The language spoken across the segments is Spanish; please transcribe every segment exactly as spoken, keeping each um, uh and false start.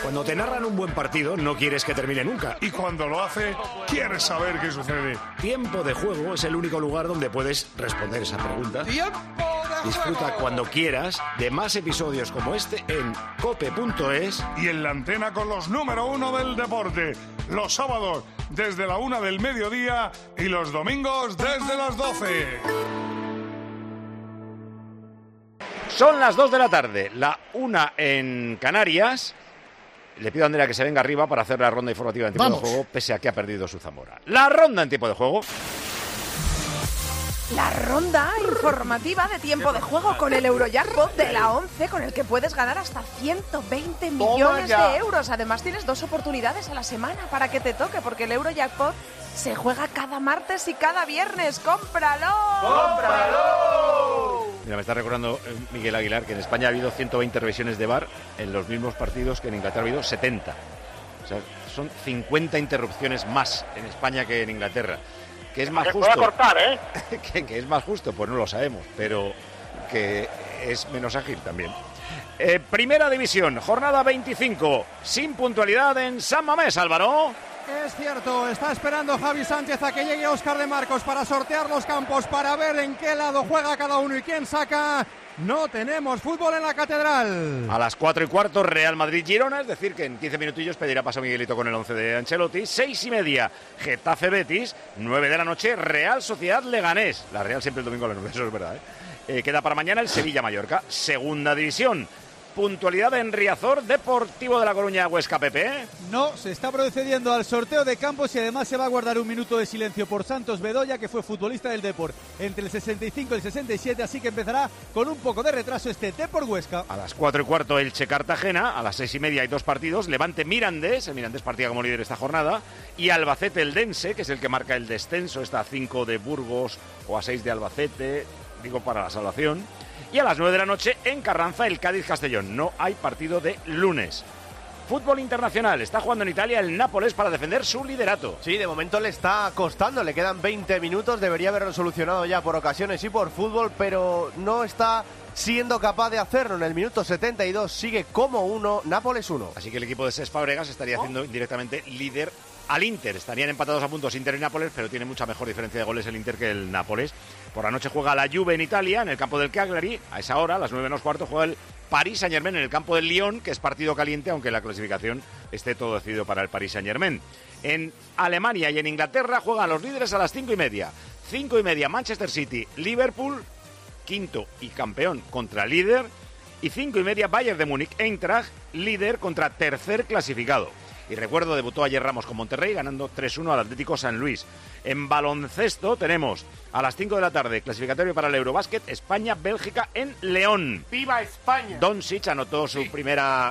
Cuando te narran un buen partido, no quieres que termine nunca. Y cuando lo hace, quieres saber qué sucede. Tiempo de Juego es el único lugar donde puedes responder esa pregunta. ¡Tiempo de Disfruta juego! cuando quieras de más episodios como este en cope punto es. Y en la antena con los número uno del deporte. Los sábados desde la una del mediodía y los domingos desde las doce. Son las dos de la tarde, la una en Canarias. Le pido a Andrea que se venga arriba para hacer la ronda informativa en tiempo Vamos. de juego, pese a que ha perdido su Zamora. La ronda en tiempo de juego. La ronda informativa de tiempo de juego con el Eurojackpot de la once, con el que puedes ganar hasta ciento veinte millones ya. de euros. Además, tienes dos oportunidades a la semana para que te toque, porque el Eurojackpot se juega cada martes y cada viernes. ¡Cómpralo! ¡Cómpralo! Mira, me está recordando eh, Miguel Aguilar que en España ha habido ciento veinte revisiones de V A R en los mismos partidos que en Inglaterra ha habido setenta. O sea, son cincuenta interrupciones más en España que en Inglaterra. Que es más Se justo. puede cortar, ¿eh? que, que es más justo, pues no lo sabemos, pero que es menos ágil también. Eh, primera división, jornada veinticinco, sin puntualidad en San Mamés, Álvaro. Es cierto, está esperando Javi Sánchez a que llegue Óscar de Marcos para sortear los campos, para ver en qué lado juega cada uno y quién saca. No tenemos fútbol en la Catedral. A las cuatro y cuarto, Real Madrid-Girona, es decir, que en quince minutillos pedirá paso Miguelito con el once de Ancelotti. Seis y media, Getafe-Betis. Nueve de la noche, Real Sociedad-Leganés. La Real siempre el domingo a las nueve, eso es verdad, ¿eh? Eh, queda para mañana el Sevilla-Mallorca. Segunda división. Puntualidad en Riazor, Deportivo de La Coruña, Huesca, Pepe. No, se está procediendo al sorteo de campos y además se va a guardar un minuto de silencio por Santos Bedoya, que fue futbolista del Depor entre el sesenta y cinco y el sesenta y siete, así que empezará con un poco de retraso este Depor Huesca. A las cuatro y cuarto, Elche Cartagena. A las seis y media hay dos partidos. Levante Mirandés, el Mirandés partía como líder esta jornada. Y Albacete Eldense, que es el que marca el descenso. Está a cinco de Burgos o a seis de Albacete, digo para la salvación. Y a las nueve de la noche en Carranza el Cádiz-Castellón. No hay partido de lunes. Fútbol internacional. Está jugando en Italia el Nápoles para defender su liderato. Sí, de momento le está costando, le quedan veinte minutos, debería haberlo solucionado ya por ocasiones y por fútbol, pero no está siendo capaz de hacerlo. En el minuto setenta y dos sigue como uno, Nápoles uno. Así que el equipo de Cesc Fábregas estaría haciendo indirectamente líder al Inter. Estarían empatados a puntos Inter y Nápoles, pero tiene mucha mejor diferencia de goles el Inter que el Nápoles. Por la noche juega la Juve en Italia, en el campo del Cagliari. A esa hora, a las nueve menos cuarto, juega el Paris Saint-Germain en el campo del Lyon, que es partido caliente, aunque la clasificación esté todo decidido para el Paris Saint-Germain. En Alemania y en Inglaterra juegan los líderes a las cinco y media. Cinco y media, Manchester City, Liverpool, quinto y campeón contra líder. Y cinco y media, Bayern de Múnich, Eintracht, líder contra tercer clasificado. Y recuerdo, debutó ayer Ramos con Monterrey, ganando tres uno al Atlético San Luis. En baloncesto tenemos a las cinco de la tarde, clasificatorio para el Eurobásquet, España-Bélgica en León. ¡Viva España! Doncic anotó su primera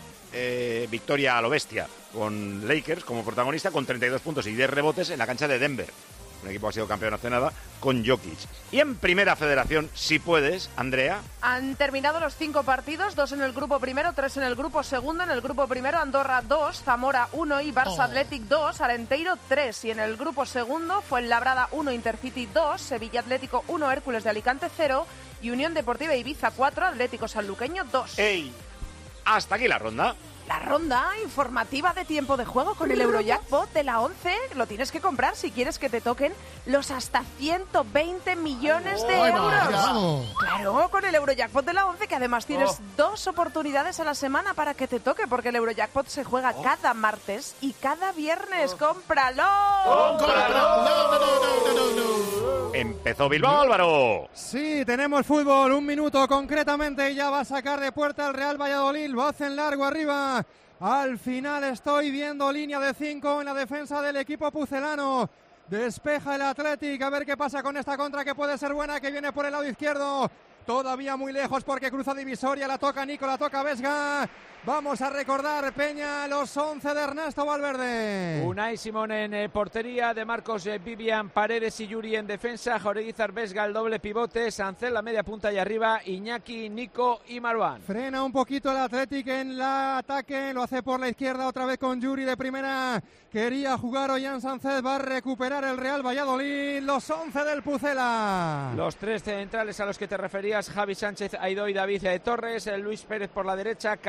eh, victoria a lo bestia con Lakers como protagonista, con treinta y dos puntos y diez rebotes en la cancha de Denver. Un equipo que ha sido campeón hace nada, con Jokic. Y en Primera Federación, si puedes, Andrea. Han terminado los cinco partidos, dos en el grupo primero, tres en el grupo segundo. En el grupo primero, Andorra dos, Zamora uno y Barça Oh. Athletic dos, Arenteiro tres. Y en el grupo segundo, Fuenlabrada uno, Intercity dos, Sevilla Atlético uno, Hércules de Alicante cero y Unión Deportiva Ibiza cuatro, Atlético Sanluqueño dos. ¡Ey! Hasta aquí la ronda. La ronda informativa de tiempo de juego con el Eurojackpot de la once. Lo tienes que comprar si quieres que te toquen los hasta ciento veinte millones de Ahí euros. va, vamos. Claro, con el Eurojackpot de la once, que además tienes Oh. dos oportunidades a la semana para que te toque, porque el Eurojackpot se juega cada martes y cada viernes. ¡Cómpralo! ¡Cómpralo! No, no, no, no, no, no. Empezó Bilbao, Álvaro. Sí, tenemos fútbol, un minuto concretamente y ya va a sacar de puerta el Real Valladolid, lo hacen largo arriba. Al final estoy viendo línea de cinco en la defensa del equipo pucelano. Despeja el Athletic, a ver qué pasa con esta contra que puede ser buena, que viene por el lado izquierdo. Todavía muy lejos porque cruza divisoria, la toca Nico, la toca Vesga. Vamos a recordar, Peña, los once de Ernesto Valverde. Unai Simón en eh, portería, de Marcos, eh, Vivian, Paredes y Yuri en defensa, Jaureguizar, Vesga, el doble pivote, Sancel la media punta y arriba, Iñaki, Nico y Marwan. Frena un poquito el Athletic en el ataque, lo hace por la izquierda otra vez con Yuri de primera. Quería jugar Ollán Sánchez, va a recuperar el Real Valladolid, los once del Pucela. Los tres centrales a los que te referías, Javi Sánchez, Aidó y David eh, Torres, eh, Luis Pérez por la derecha, Candela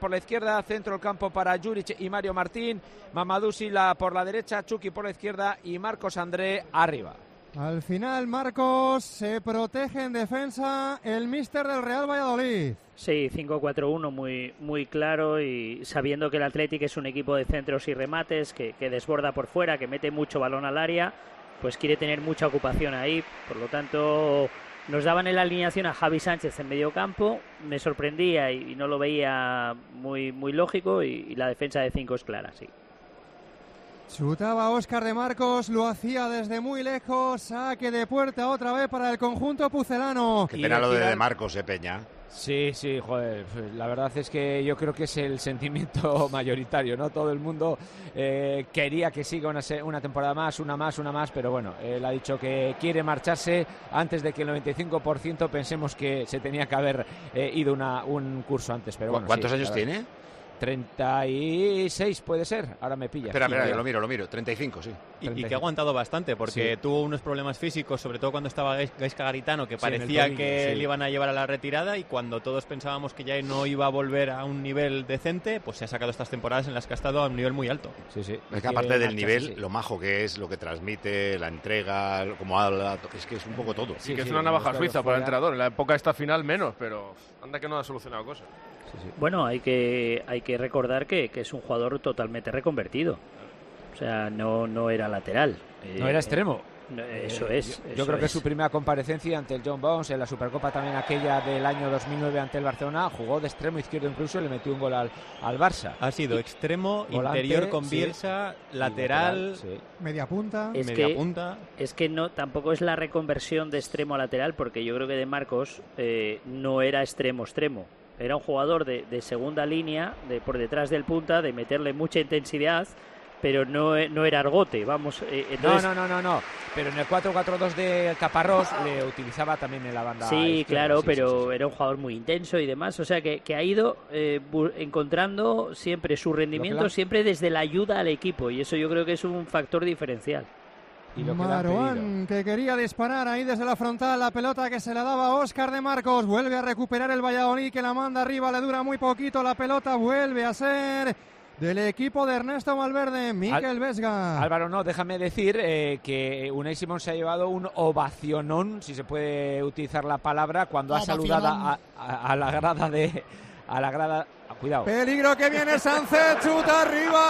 por la izquierda, centro del campo para Juric y Mario Martín, Mamadou Sila por la derecha, Chucky por la izquierda y Marcos André arriba. Al final, Marcos, se protege en defensa el míster del Real Valladolid. Sí, cinco cuatro uno muy, muy claro, y sabiendo que el Athletic es un equipo de centros y remates, que, que desborda por fuera, que mete mucho balón al área, pues quiere tener mucha ocupación ahí. Por lo tanto, nos daban en la alineación a Javi Sánchez en medio campo, me sorprendía y, y no lo veía muy, muy lógico, y, y la defensa de cinco es clara, sí. Chutaba Óscar de Marcos, lo hacía desde muy lejos, saque de puerta otra vez para el conjunto pucelano. Qué pena lo de De Marcos, eh, Peña. Sí, sí, joder, la verdad es que yo creo que es el sentimiento mayoritario, ¿no? Todo el mundo eh, quería que siga una, una temporada más, una más, una más, pero bueno, él ha dicho que quiere marcharse antes de que el noventa y cinco por ciento pensemos que se tenía que haber eh, ido una, un curso antes, pero bueno. ¿Cuántos sí, años tiene? treinta y seis puede ser, ahora me pilla. Espera, espera, yo lo miro, lo miro, treinta y cinco, sí. Y, y que ha aguantado bastante, porque sí. tuvo unos problemas físicos, sobre todo cuando estaba Gaizka Garitano, que parecía sí, domingo, que sí. le iban a llevar a la retirada, y cuando todos pensábamos que ya no iba a volver a un nivel decente, pues se ha sacado estas temporadas en las que ha estado a un nivel muy alto. Sí, sí. Es que aparte del nivel, sí. lo majo que es, lo que transmite, la entrega, cómo habla, es que es un poco todo. Sí, sí que sí, es una navaja suiza para el entrenador. En la época esta final menos, pero anda que no ha solucionado cosas. Sí, sí. Bueno, hay que hay que recordar que, que es un jugador totalmente reconvertido. O sea, no, no era lateral. No eh, era extremo. Eh, eso es. Yo, eso yo creo es. que su primera comparecencia ante el John Bones, en la Supercopa también aquella del año dos mil nueve ante el Barcelona, jugó de extremo izquierdo, incluso le metió un gol al, al Barça. Ha sido extremo, volante, interior con Bielsa, sí, lateral, lateral, sí. media punta. Es media que, punta. Es que no, tampoco es la reconversión de extremo a lateral, porque yo creo que De Marcos eh, no era extremo extremo. Era un jugador de, de segunda línea, de por detrás del punta, de meterle mucha intensidad, pero no, no era argote, vamos. Eh, entonces... No, no, no, no, no. Pero en el cuatro cuatro dos de Caparrós le utilizaba también en la banda. Sí, izquierda, claro, sí, pero sí, sí. era un jugador muy intenso y demás. O sea, que, que ha ido eh, encontrando siempre su rendimiento, la... siempre desde la ayuda al equipo. Y eso yo creo que es un factor diferencial. Y lo que Marouane, que quería disparar ahí desde la frontal, la pelota que se la daba a Óscar de Marcos, vuelve a recuperar el Valladolid, que la manda arriba, le dura muy poquito, la pelota vuelve a ser del equipo de Ernesto Valverde, Mikel Al, Vesga. Álvaro, no, déjame decir eh, que Unai Simón se ha llevado un ovacionón, si se puede utilizar la palabra, cuando ha saludado a, a, a la grada de... a la grada... Cuidado. Peligro que viene Sánchez, chuta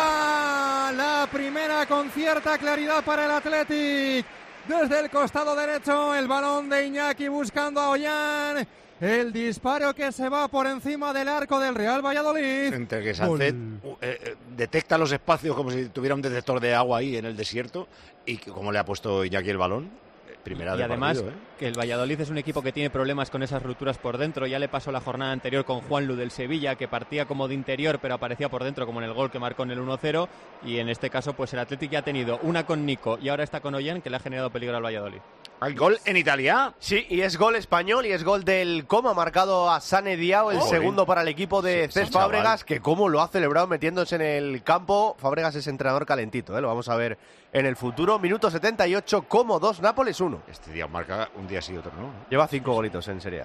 arriba. La primera con cierta claridad para el Athletic. Desde el costado derecho, el balón de Iñaki buscando a Ollán. El disparo que se va por encima del arco del Real Valladolid. Entre que Sánchez uh, eh, detecta los espacios como si tuviera un detector de agua ahí en el desierto, y como le ha puesto Iñaki el balón. Primera y además partido, ¿eh? que el Valladolid es un equipo que tiene problemas con esas rupturas por dentro. Ya le pasó la jornada anterior con Juanlu del Sevilla, que partía como de interior pero aparecía por dentro, como en el gol que marcó en el uno cero, y en este caso pues el Athletic ya ha tenido una con Nico y ahora está con Ollán, que le ha generado peligro al Valladolid. ¿Hay gol en Italia? Sí, y es gol español y es gol del Como, marcado a Sane Diao, el oh, segundo para el equipo de sí, Cés sí, Fábregas, que como lo ha celebrado metiéndose en el campo. Fábregas es entrenador calentito, ¿eh? Lo vamos a ver en el futuro. Minuto setenta y ocho, Como dos, Nápoles uno. Este día marca un día sí, otro no. Lleva cinco golitos en Serie A.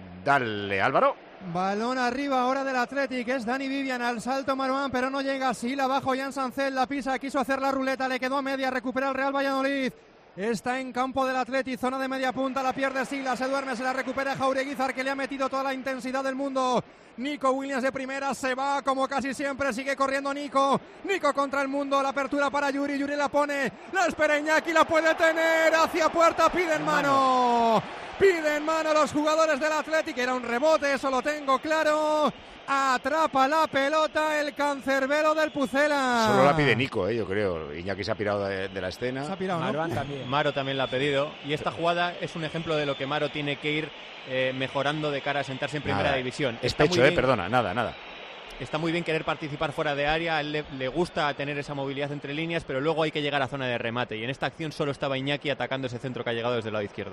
Dale, Álvaro. Balón arriba ahora del Athletic, es Dani Vivian, al salto Marouane, pero no llega. Sí, la bajo Jan Sánchez, la pisa, quiso hacer la ruleta, le quedó a media, recupera el Real Valladolid. Está en campo del Athletic, zona de media punta, la pierde Sila, se duerme, se la recupera Jaureguizar, que le ha metido toda la intensidad del mundo. Nico Williams de primera, se va como casi siempre, sigue corriendo Nico. Nico contra el mundo, la apertura para Yuri, Yuri la pone, la espera Iñaki, la puede tener, hacia puerta, piden mano. Piden mano los jugadores del Athletic, era un rebote, eso lo tengo claro. Atrapa la pelota el cancerbero del Pucela. Solo la pide Nico, eh, yo creo. Iñaki se ha pirado de, de la escena. Se ha pirado, ¿no? Maro también. Maro también la ha pedido. Y esta jugada es un ejemplo de lo que Maro tiene que ir eh, mejorando de cara a sentarse en primera nada. división. Es Está pecho, eh, bien, perdona, nada, nada. Está muy bien querer participar fuera de área, a él le, le gusta tener esa movilidad entre líneas, pero luego hay que llegar a zona de remate. Y en esta acción solo estaba Iñaki atacando ese centro que ha llegado desde el lado izquierdo.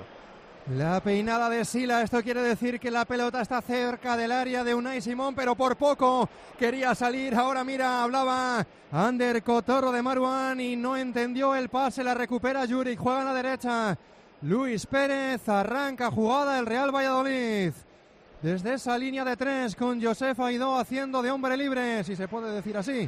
La peinada de Sila, esto quiere decir que la pelota está cerca del área de Unai Simón, pero por poco quería salir. Ahora mira, hablaba Ander Cotorro de Marouane y no entendió el pase, la recupera Juric, juega a la derecha. Luis Pérez, arranca jugada el Real Valladolid. desde esa línea de tres con Josef Aidó haciendo de hombre libre, si se puede decir así.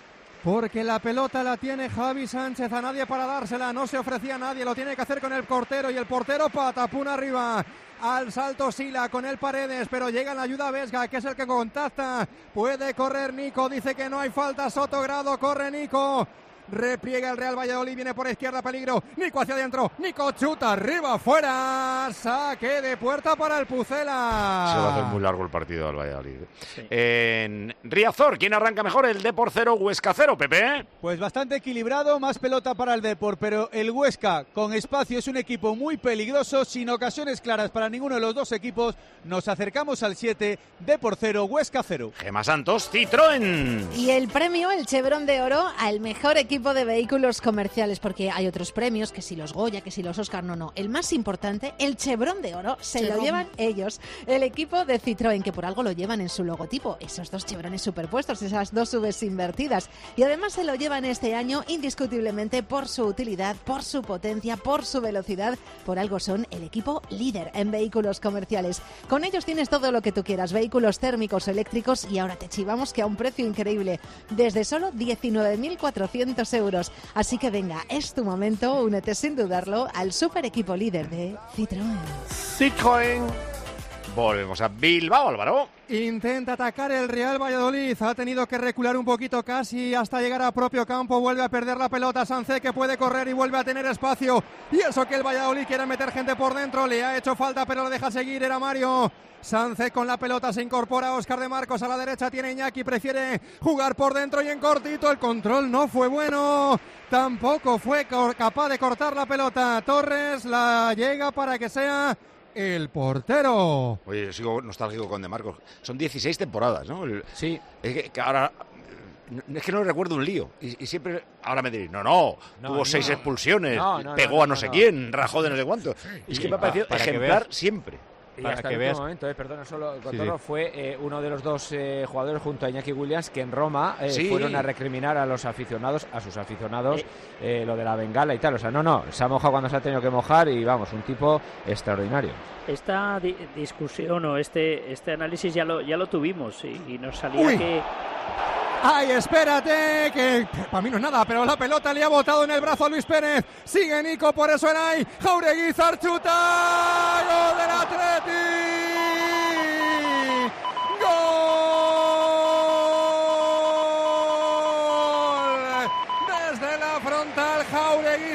Porque la pelota la tiene Javi Sánchez, a nadie para dársela, no se ofrecía a nadie, lo tiene que hacer con el portero y el portero patapún arriba. Al salto Sila con el Paredes, pero llega la ayuda Vesga, que es el que contacta. Puede correr Nico, dice que no hay falta, Sotogrado, corre Nico. Repliega el Real Valladolid, viene por izquierda, peligro. Nico hacia adentro, Nico chuta arriba, fuera. Saque de puerta para el Pucela. Se va a hacer muy largo el partido del Valladolid. Sí. En Riazor, ¿quién arranca mejor? El Depor cero, Huesca cero, Pepe. Pues bastante equilibrado, más pelota para el Depor, pero el Huesca con espacio es un equipo muy peligroso, sin ocasiones claras para ninguno de los dos equipos. Nos acercamos al siete, Depor cero, Huesca cero. Gema Santos, Citroën. Y el premio, el Chevrón de Oro, al mejor equipo de vehículos comerciales, porque hay otros premios, que si los Goya, que si los Oscar, no, no. El más importante, el Chevrón de Oro, se Chevrón. Lo llevan ellos, el equipo de Citroën, que por algo lo llevan en su logotipo, esos dos chevrones superpuestos, esas dos Vs invertidas. Y además se lo llevan este año indiscutiblemente por su utilidad, por su potencia, por su velocidad. Por algo son el equipo líder en vehículos comerciales. Con ellos tienes todo lo que tú quieras, vehículos térmicos, eléctricos, y ahora te chivamos que a un precio increíble, desde solo diecinueve mil cuatrocientos euros. Así que venga, es tu momento, únete sin dudarlo al super equipo líder de Citroën. Citroën. Volvemos a Bilbao, Álvaro. Intenta atacar el Real Valladolid, ha tenido que recular un poquito casi hasta llegar a propio campo, vuelve a perder la pelota Sancet, que puede correr y vuelve a tener espacio, y eso que el Valladolid quiere meter gente por dentro, le ha hecho falta pero le deja seguir, era Mario. Sancet con la pelota, se incorpora Óscar de Marcos, a la derecha tiene Iñaki, prefiere jugar por dentro y en cortito, el control no fue bueno, tampoco fue capaz de cortar la pelota, Torres la llega para que sea el portero. Oye, yo sigo nostálgico con De Marcos. Son dieciséis temporadas, ¿no? El, sí. Es que, que ahora... Es que no recuerdo un lío. Y, y siempre... Ahora me diréis, no, no, no tuvo no, seis no. expulsiones, no, no, pegó no, no, a no sé no. quién, rajó de no sé cuánto. Sí. Es que me ha parecido para ejemplar siempre. Y para hasta que el veas. último momento, eh, perdona, solo Sí, Cotorro sí. fue eh, uno de los dos eh, jugadores junto a Iñaki Williams que en Roma eh, Sí. fueron a recriminar a los aficionados, a sus aficionados, eh, lo de la bengala y tal. O sea, no, no, se ha mojado cuando se ha tenido que mojar y vamos, un tipo extraordinario. Esta di- discusión o este este análisis ya lo ya lo tuvimos y, y nos salía Uy. que ¡Ay, espérate! Que para mí no es nada, pero la pelota le ha botado en el brazo a Luis Pérez. Sigue Nico, por eso era ahí. Jauregui, Zarchuta. ¡Gol del Atleti! ¡Gol! Desde la frontal, Jauregui.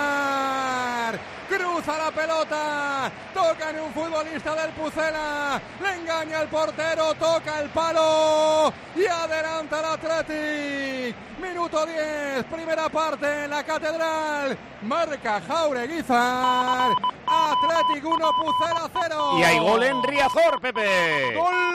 Cruza la pelota, toca en un futbolista del Pucela, le engaña al portero, toca el palo y adelanta el Athletic. Minuto diez, primera parte en la Catedral, marca Jaureguizar, Athletic uno, Pucela cero. Y hay gol en Riazor, Pepe.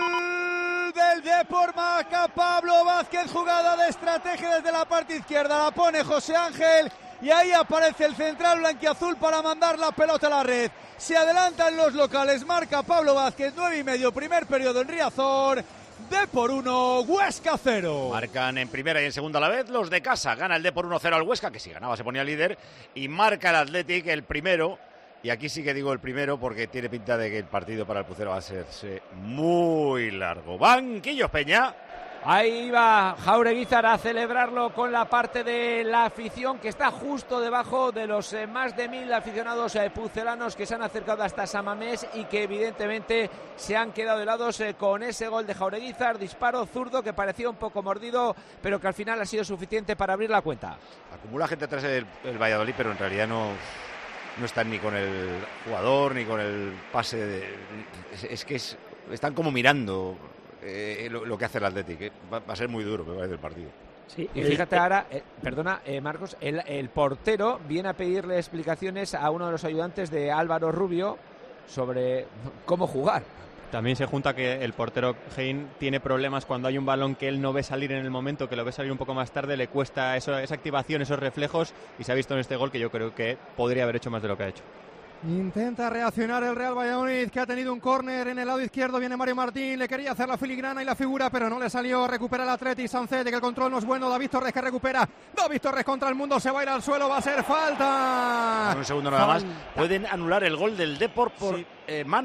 Gol del Depor, marca Pablo Vázquez, jugada de estrategia desde la parte izquierda, la pone José Ángel. Y ahí aparece el central blanquiazul para mandar la pelota a la red. Se adelantan los locales, marca Pablo Vázquez, nueve y medio, primer periodo en Riazor. Depor uno, Huesca cero. Marcan en primera y en segunda a la vez los de casa. Gana el Depor uno cero al Huesca, que si ganaba se ponía líder. Y marca el Athletic el primero. Y aquí sí que digo el primero porque tiene pinta de que el partido para el Pucero va a ser muy largo. Banquillos, Peña. Ahí va Jaureguizar a celebrarlo con la parte de la afición que está justo debajo de los eh, más de mil aficionados eh, pucelanos que se han acercado hasta San Mamés y que evidentemente se han quedado helados eh, con ese gol de Jaureguizar, disparo zurdo que parecía un poco mordido, pero que al final ha sido suficiente para abrir la cuenta. Acumula gente atrás del el Valladolid, pero en realidad no, no están ni con el jugador ni con el pase. De, es, es que es, están como mirando. Eh, lo, lo que hace el Athletic, eh. va, va a ser muy duro, me parece, el partido. Sí, y fíjate ahora, eh, perdona, eh, Marcos, el, el portero viene a pedirle explicaciones a uno de los ayudantes de Álvaro Rubio sobre cómo jugar. También se junta que el portero Hein tiene problemas cuando hay un balón que él no ve salir en el momento, que lo ve salir un poco más tarde, le cuesta eso, esa activación, esos reflejos, y se ha visto en este gol que yo creo que podría haber hecho más de lo que ha hecho. Intenta reaccionar el Real Valladolid, que ha tenido un córner en el lado izquierdo. Viene Mario Martín, le quería hacer la filigrana y la figura, pero no le salió. Recupera el Athletic, Sancet, que el control no es bueno. David Torres que recupera. David Torres contra el mundo, se va a ir al suelo, va a ser falta. Un segundo nada más. Pueden anular el gol del Depor por sí. eh, mano.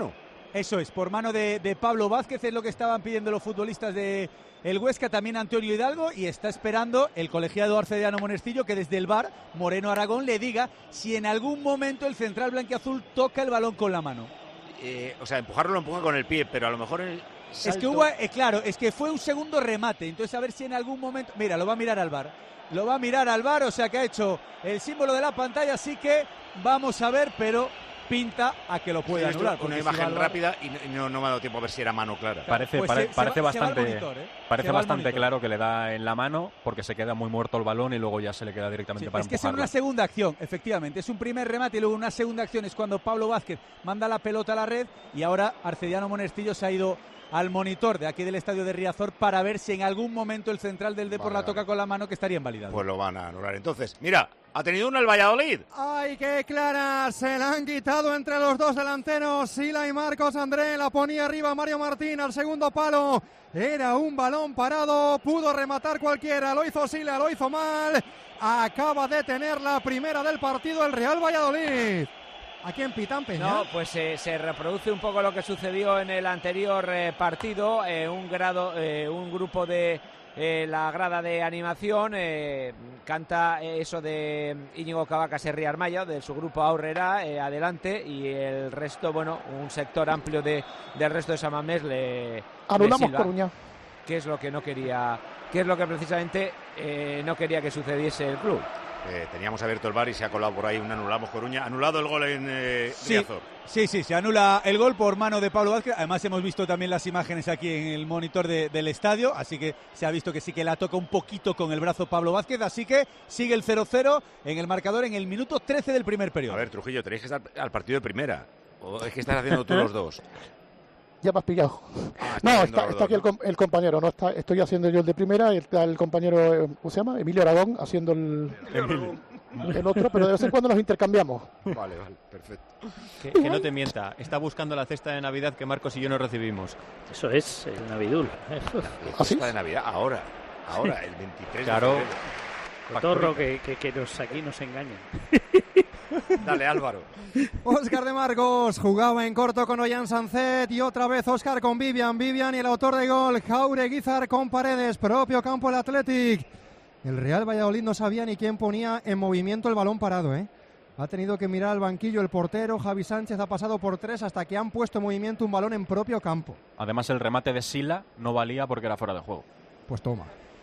Eso es, por mano de, de Pablo Vázquez, es lo que estaban pidiendo los futbolistas de el Huesca, también Antonio Hidalgo, y está esperando el colegiado Arcediano Monestillo que desde el V A R, Moreno Aragón, le diga si en algún momento el central blanquiazul toca el balón con la mano. Eh, o sea, empujarlo lo empuja con el pie, pero a lo mejor el salto... Es que hubo, eh, claro, es que fue un segundo remate, entonces a ver si en algún momento... Mira, lo va a mirar al V A R, lo va a mirar al V A R, o sea que ha hecho el símbolo de la pantalla, así que vamos a ver, pero... pinta a que lo puede sí, anular. Una imagen si rápida y no, no me ha dado tiempo a ver si era mano clara. Parece, pues pare, se, parece se va, bastante, monitor, ¿eh? parece bastante claro que le da en la mano porque se queda muy muerto el balón y luego ya se le queda directamente sí, para es que empujarlo. es una segunda acción, efectivamente. Es un primer remate y luego una segunda acción es cuando Pablo Vázquez manda la pelota a la red y ahora Arcediano Monestillo se ha ido al monitor de aquí del estadio de Riazor para ver si en algún momento el central del Depor vale, la toca con la mano, que estaría invalidado. Pues lo van a anular. Entonces, mira, ha tenido una el Valladolid. ¡Ay, qué clara! Se la han quitado entre los dos delanteros, Sila y Marcos André. La ponía arriba Mario Martín al segundo palo. Era un balón parado, pudo rematar cualquiera. Lo hizo Sila, lo hizo mal. Acaba de tener la primera del partido el Real Valladolid. Aquí en Pitán Peña. No, pues eh, se reproduce un poco lo que sucedió en el anterior eh, partido. Eh, un grado, eh, un grupo de eh, la grada de animación eh, canta eh, eso de Íñigo Cavaca Serri Armaya, de su grupo Aurrera, eh, adelante, y el resto, bueno, un sector amplio de del resto de San Mamés le anulamos Coruña. Que es lo que no quería, que es lo que precisamente eh, no quería que sucediese el club. Eh, teníamos abierto el V A R y se ha colado por ahí un anulamos Coruña. Anulado el gol en eh, sí, Riazor. Sí, sí, se anula el gol por mano de Pablo Vázquez. Además hemos visto también las imágenes aquí en el monitor de, del estadio, así que se ha visto que sí que la toca un poquito con el brazo Pablo Vázquez, así que sigue el cero cero en el marcador en el minuto trece del primer periodo. A ver, Trujillo, tenéis que estar al partido de primera. ¿O es que estás haciendo tú los dos? Ya me has pillado. Ah, no, está, está aquí ¿no? el, el compañero, no está, estoy haciendo yo el de primera y está el compañero, ¿cómo se llama? Emilio Aragón haciendo el, el, el otro, pero de vez en cuando nos intercambiamos. Vale, vale, perfecto. Que, que no te mienta, está buscando la cesta de Navidad que Marcos y yo no recibimos. Eso es, el Navidul. La cesta de Navidad, ahora, ahora, el veintitrés claro. de Cotorro que, que, que nos, aquí nos engañan. Dale, Álvaro. Óscar de Marcos jugaba en corto con Ollán Sancet y otra vez Óscar con Vivian. Vivian y el autor de gol, Jaureguizar con Paredes, propio campo el Athletic. El Real Valladolid no sabía ni quién ponía en movimiento el balón parado, ¿eh? Ha tenido que mirar al banquillo el portero, Javi Sánchez ha pasado por tres hasta que han puesto en movimiento un balón en propio campo. Además el remate de Sila no valía porque era fuera de juego. Pues toma.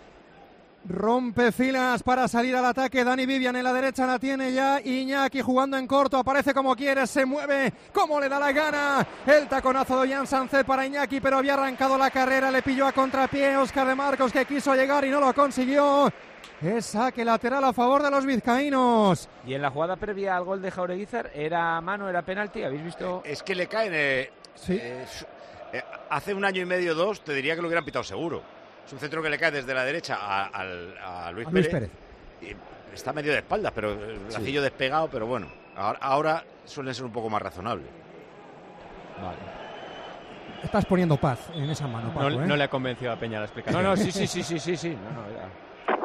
Rompe filas para salir al ataque. Dani Vivian en la derecha la tiene ya. Iñaki jugando en corto. Aparece como quiere. Se mueve como le da la gana. El taconazo de Ollán Sánchez para Iñaki, pero había arrancado la carrera. Le pilló a contrapié Óscar de Marcos, que quiso llegar y no lo consiguió. Es saque lateral a favor de los vizcaínos. Y en la jugada previa al gol de Jaureguizar, ¿era mano, era penalti? ¿Habéis visto? Es que le caen. Eh, sí. Eh, eh, hace un año y medio, dos, te diría que lo hubieran pitado seguro. Es un centro que le cae desde la derecha a, a, a Luis, a Luis Pérez. Pérez. Y está medio de espaldas, pero el bracillo sí. despegado, pero bueno, ahora, ahora suelen ser un poco más razonables. Vale. Estás poniendo paz en esa mano, Paco, no, ¿eh? no le ha convencido a Peña la explicación. No, no, sí, sí, sí, sí, sí, sí. No, no, ya.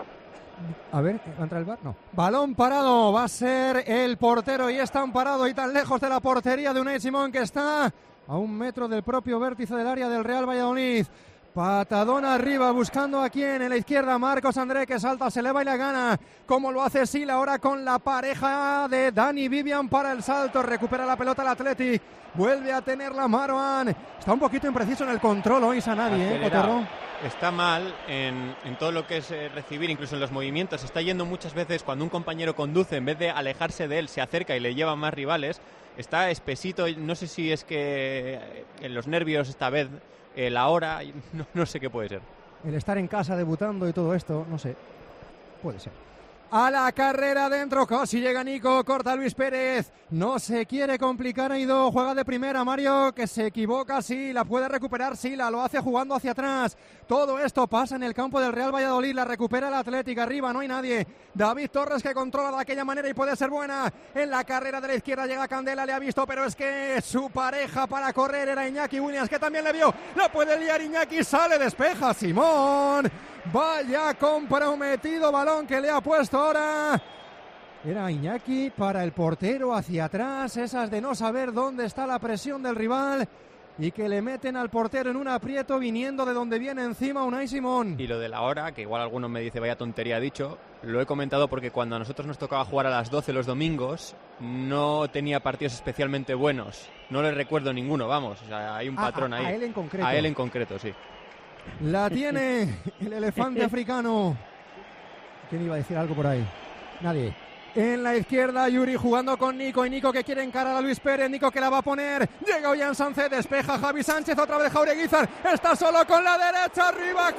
A ver, ¿va a entrar el V A R? No. Balón parado, va a ser el portero y es tan parado y tan lejos de la portería de Unai Simón que está a un metro del propio vértice del área del Real Valladolid. Patadón arriba, buscando a quien en la izquierda, Marcos André, que salta, se le va y la gana, como lo hace Sila ahora con la pareja de Dani Vivian para el salto, recupera la pelota el Athletic, vuelve a tener la Marouane, está un poquito impreciso en el control hoy Sanadi, ¿eh, Cotorro? Está mal en, en todo lo que es eh, recibir, incluso en los movimientos, está yendo muchas veces cuando un compañero conduce, en vez de alejarse de él, se acerca y le lleva más rivales, está espesito, no sé si es que eh, en los nervios esta vez, eh, la hora, no, no sé qué puede ser. El estar en casa debutando y todo esto, no sé, puede ser. A la carrera dentro, casi llega Nico, corta Luis Pérez, no se quiere complicar, ha ido, juega de primera Mario, que se equivoca, sí, la puede recuperar, sí, la lo hace jugando hacia atrás, todo esto pasa en el campo del Real Valladolid, la recupera el Atlético, arriba no hay nadie, David Torres que controla de aquella manera y puede ser buena, en la carrera de la izquierda llega Candela, le ha visto, pero es que su pareja para correr era Iñaki Williams, que también le vio, la puede liar Iñaki, sale, despeja Simón. Vaya comprometido balón que le ha puesto ahora. Era Iñaki para el portero hacia atrás. Esas de no saber dónde está la presión del rival. y que le meten al portero en un aprieto viniendo de donde viene encima Unai Simón. Y lo de la hora, que igual alguno me dice vaya tontería dicho, lo he comentado porque cuando a nosotros nos tocaba jugar a las doce los domingos no tenía partidos especialmente buenos, no le recuerdo ninguno, vamos, o sea, hay un Ah, patrón a- ahí. a él en concreto. A él en concreto, sí. La tiene el elefante africano. ¿Quién iba a decir algo por ahí? Nadie. En la izquierda, Yuri jugando con Nico. Y Nico que quiere encarar a Luis Pérez. Nico que la va a poner. Llega Ollán Sánchez. Despeja Javi Sánchez. Otra vez Jaureguizar. Está solo con la derecha. Arriba,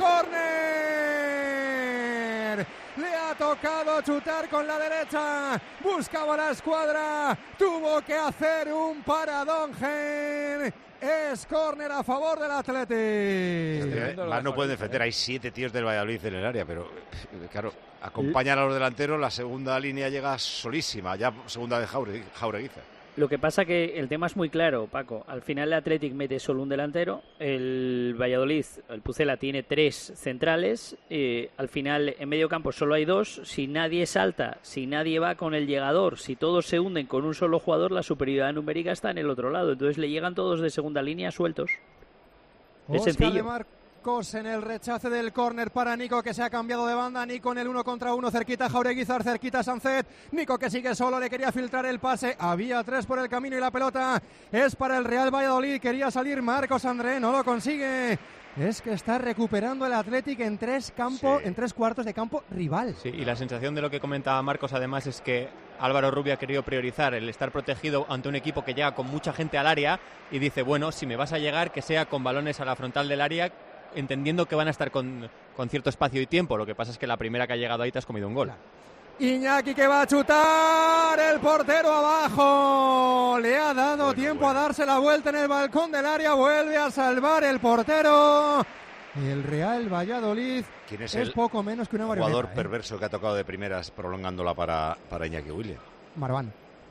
córner. Le ha tocado chutar con la derecha. Buscaba la escuadra. Tuvo que hacer un paradón. Gen. Es córner a favor del Athletic. Más no pueden defender, hay siete tíos del Valladolid en el área, pero claro, acompañan a los delanteros, la segunda línea llega solísima, ya segunda de Jaure, Jaureguizar. Lo que pasa que el tema es muy claro, Paco. Al final el Athletic mete solo un delantero, el Valladolid, el Pucela tiene tres centrales, eh, al final en medio campo solo hay dos, si nadie salta, si nadie va con el llegador, si todos se hunden con un solo jugador, la superioridad numérica está en el otro lado, entonces le llegan todos de segunda línea sueltos. Es Óscar sencillo. de Marcos en el rechace del córner para Nico, que se ha cambiado de banda. Nico en el uno contra uno, cerquita Jaureguizar, cerquita Sancet. Nico que sigue solo, le quería filtrar el pase. Había tres por el camino y la pelota es para el Real Valladolid. Quería salir Marcos André, no lo consigue. Es que está recuperando el Athletic en tres campo, Sí. en tres cuartos de campo rival. Sí, y la sensación de lo que comentaba Marcos además es que Álvaro Rubio ha querido priorizar el estar protegido ante un equipo que llega con mucha gente al área y dice, bueno, si me vas a llegar, que sea con balones a la frontal del área, entendiendo que van a estar con, con cierto espacio y tiempo. Lo que pasa es que la primera que ha llegado ahí te has comido un gol. Iñaki que va a chutar, el portero abajo, le ha dado bueno, tiempo bueno. a darse la vuelta en el balcón del área, vuelve a salvar el portero. El Real Valladolid ¿Quién es, es el poco menos que una marioneta. Jugador ¿eh? perverso que ha tocado de primeras prolongándola para, para Iñaki Williams. Marván.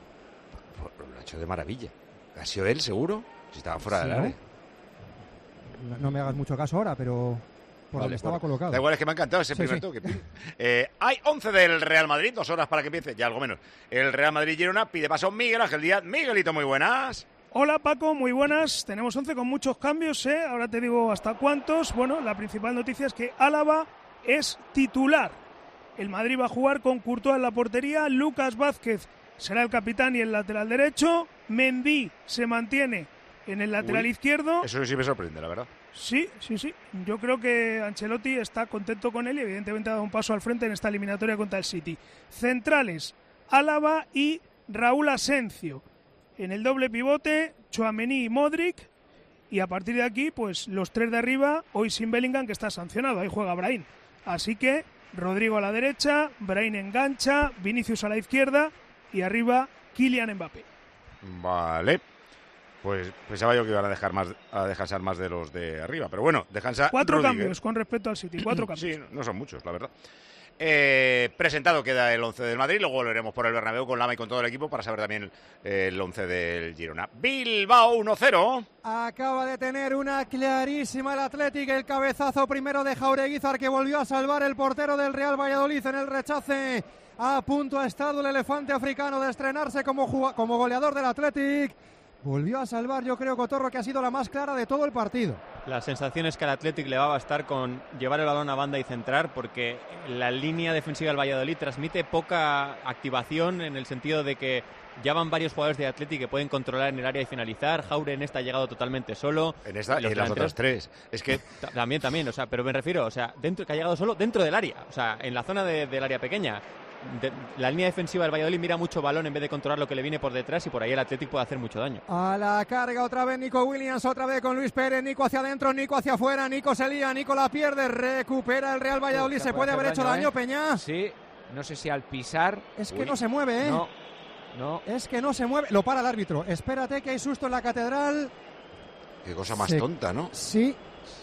Lo ha hecho de maravilla. ¿Ha sido él seguro? Si estaba fuera sí, del área. No, no me hagas mucho caso ahora, pero... Por vale, donde estaba bueno. colocado. Da igual, es que me ha encantado ese sí, primer sí. toque. Eh, hay once del Real Madrid, dos horas para que empiece, ya algo menos. El Real Madrid-Girona pide paso Miguel Ángel Díaz. Miguelito, muy buenas. Hola Paco, muy buenas. Tenemos once con muchos cambios, ¿eh? Ahora te digo hasta cuántos. Bueno, la principal noticia es que Álava es titular. El Madrid va a jugar con Courtois en la portería. Lucas Vázquez será el capitán y el lateral derecho. Mendy se mantiene en el lateral Uy, izquierdo. Eso sí me sorprende, la verdad. Sí, sí, sí. Yo creo que Ancelotti está contento con él y evidentemente ha dado un paso al frente en esta eliminatoria contra el City. Centrales, Álava y Raúl Asencio. En el doble pivote, Tchouaméni y Modric. Y a partir de aquí, pues los tres de arriba, hoy sin Bellingham, que está sancionado. Ahí juega Brahim. Así que Rodrigo a la derecha, Brahim engancha, Vinicius a la izquierda y arriba Kylian Mbappé. Vale. Pues pensaba yo que iban a dejar más a descansar más de los de arriba, pero bueno, descansa Cuatro Rudiger. cambios con respecto al City, cuatro cambios. Sí, no son muchos, la verdad. Eh, presentado queda el once del Madrid, luego volveremos por el Bernabéu con Lama y con todo el equipo para saber también eh, el once del Girona. Bilbao uno cero. Acaba de tener una clarísima el Athletic, el cabezazo primero de Jaureguizar, que volvió a salvar el portero del Real Valladolid en el rechace. A punto ha estado el elefante africano de estrenarse como, jug- como goleador del Athletic. Volvió a salvar, yo creo, Cotorro, que ha sido la más clara de todo el partido. La sensación es que al Athletic le va a bastar con llevar el balón a banda y centrar, porque la línea defensiva del Valladolid transmite poca activación en el sentido de que ya van varios jugadores de Athletic que pueden controlar en el área y finalizar. Jaure en esta ha llegado totalmente solo. En esta y en las otras tres. Es que también, también, o sea, pero me refiero, o sea, dentro que ha llegado solo dentro del área, o sea, en la zona de, del área pequeña. De, la línea defensiva del Valladolid mira mucho balón en vez de controlar lo que le viene por detrás y por ahí el Athletic puede hacer mucho daño. A la carga otra vez Nico Williams, otra vez con Luis Pérez, Nico hacia adentro, Nico hacia afuera, Nico se lía, Nico la pierde, recupera el Real Valladolid, Uf, se puede haber hecho daño, ¿eh? Peña. Sí, no sé si al pisar... Es que Uy, no se mueve, ¿eh? No, no. Es que no se mueve, lo para el árbitro, espérate que hay susto en la catedral. Qué cosa más se... tonta, ¿no? Sí.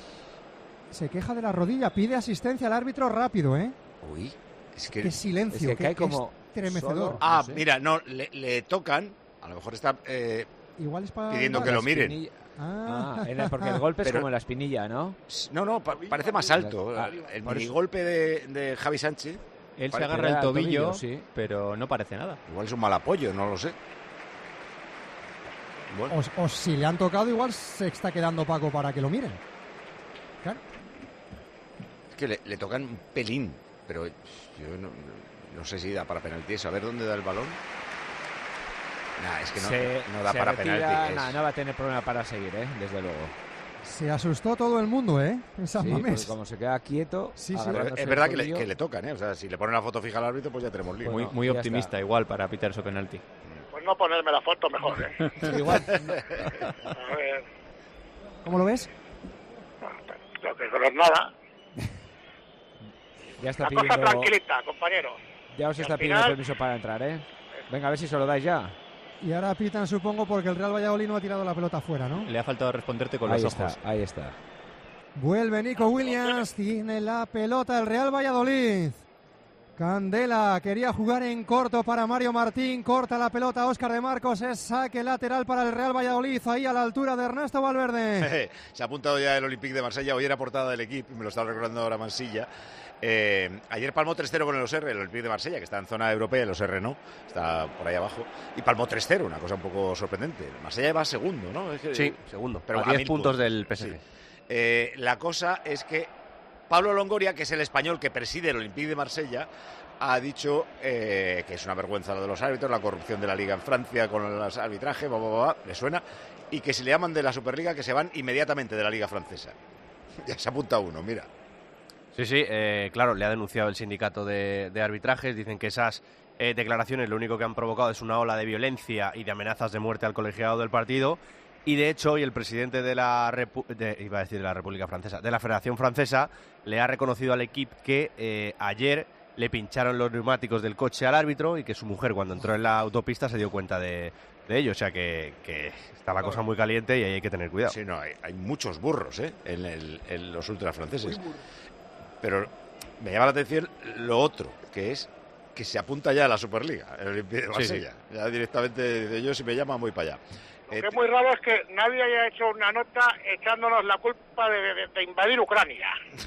Se queja de la rodilla, pide asistencia al árbitro rápido, ¿eh? Uy, es que... Qué silencio, es que cae como... estremecedor. Solo, ah, no sé. mira, no, le, le tocan, a lo mejor está eh, Igual es para pidiendo que lo miren. Espinilla. Ah, Ah, era porque el golpe Pero- es como la espinilla, ¿no? No, no, pa- parece más alto. Ah, el por eso. minigolpe de, de Javi Sánchez, Él se Parece agarra el al tobillo, tobillo, sí. pero no parece nada. igual es un mal apoyo, no lo sé. Bueno. O, o si le han tocado, igual se está quedando Paco para que lo miren. Claro. Es que le, le tocan un pelín, pero yo no, no sé si da para penalti eso. A ver dónde da el balón. Nah, es que no, se, no da se para retira, penalti. Nah, Es... no va a tener problema para seguir, ¿eh? Desde luego. Se asustó todo el mundo, ¿eh? En San Sí, Mamés. porque como se queda quieto. Sí, sí. Es verdad que le, que le tocan, ¿eh? O sea, si le ponen la foto fija al árbitro, pues ya tenemos lío. Muy, muy optimista está. igual para pitar su penalti. Pues no ponerme la foto mejor, ¿eh? Igual. A ver, ¿Cómo lo ves? lo que no es nada. Ya está La pidiendo, cosa tranquilita, compañero. ya os Y está al pidiendo final- permiso para entrar, ¿eh? Venga, a ver si se lo dais ya. Y ahora pitan, supongo, porque el Real Valladolid no ha tirado la pelota afuera, ¿no? Le ha faltado responderte con Ahí los está, ojos. ahí está. Vuelve Nico Williams, tiene la pelota el Real Valladolid. Candela quería jugar en corto para Mario Martín, corta la pelota Óscar de Marcos, es saque lateral para el Real Valladolid, ahí a la altura de Ernesto Valverde. Se ha apuntado ya el Olympique de Marsella, hoy era portada del equipo, me lo estaba recordando ahora Mansilla. Eh, ayer palmó tres cero con el Auxerre, el Olympique de Marsella, que está en zona europea, el Auxerre no, está por ahí abajo, y palmó tres cero, una cosa un poco sorprendente. El Marsella va segundo, ¿no? Es que, Sí, segundo, pero a a diez mil puntos del P S G. Sí. Eh, la cosa es que Pablo Longoria, que es el español que preside el Olympique de Marsella, ha dicho eh, que es una vergüenza lo de los árbitros, la corrupción de la Liga en Francia con los arbitrajes, bla, bla, bla, le suena, y que si le llaman de la Superliga que se van inmediatamente de la Liga francesa. Ya se apunta uno, mira. Sí, sí, eh, claro, le ha denunciado el sindicato de, de arbitrajes, dicen que esas eh, declaraciones lo único que han provocado es una ola de violencia y de amenazas de muerte al colegiado del partido. Y de hecho, hoy el presidente de la Repu- de, iba a decir de la República Francesa, de la Federación Francesa, le ha reconocido al equipo que eh, ayer le pincharon los neumáticos del coche al árbitro y que su mujer, cuando entró en la autopista, se dio cuenta de, de ello. O sea que, que está la cosa muy caliente y ahí hay que tener cuidado. Sí, no, hay, hay muchos burros ¿eh? en, el, en los ultras franceses. Pero me llama la atención lo otro, que es que se apunta ya a la Superliga, el Olympique de Marsella. Sí, sí. Ya directamente de yo, si me llaman, voy para allá. Lo que es muy raro es que nadie haya hecho una nota echándonos la culpa de, de, de invadir Ucrania.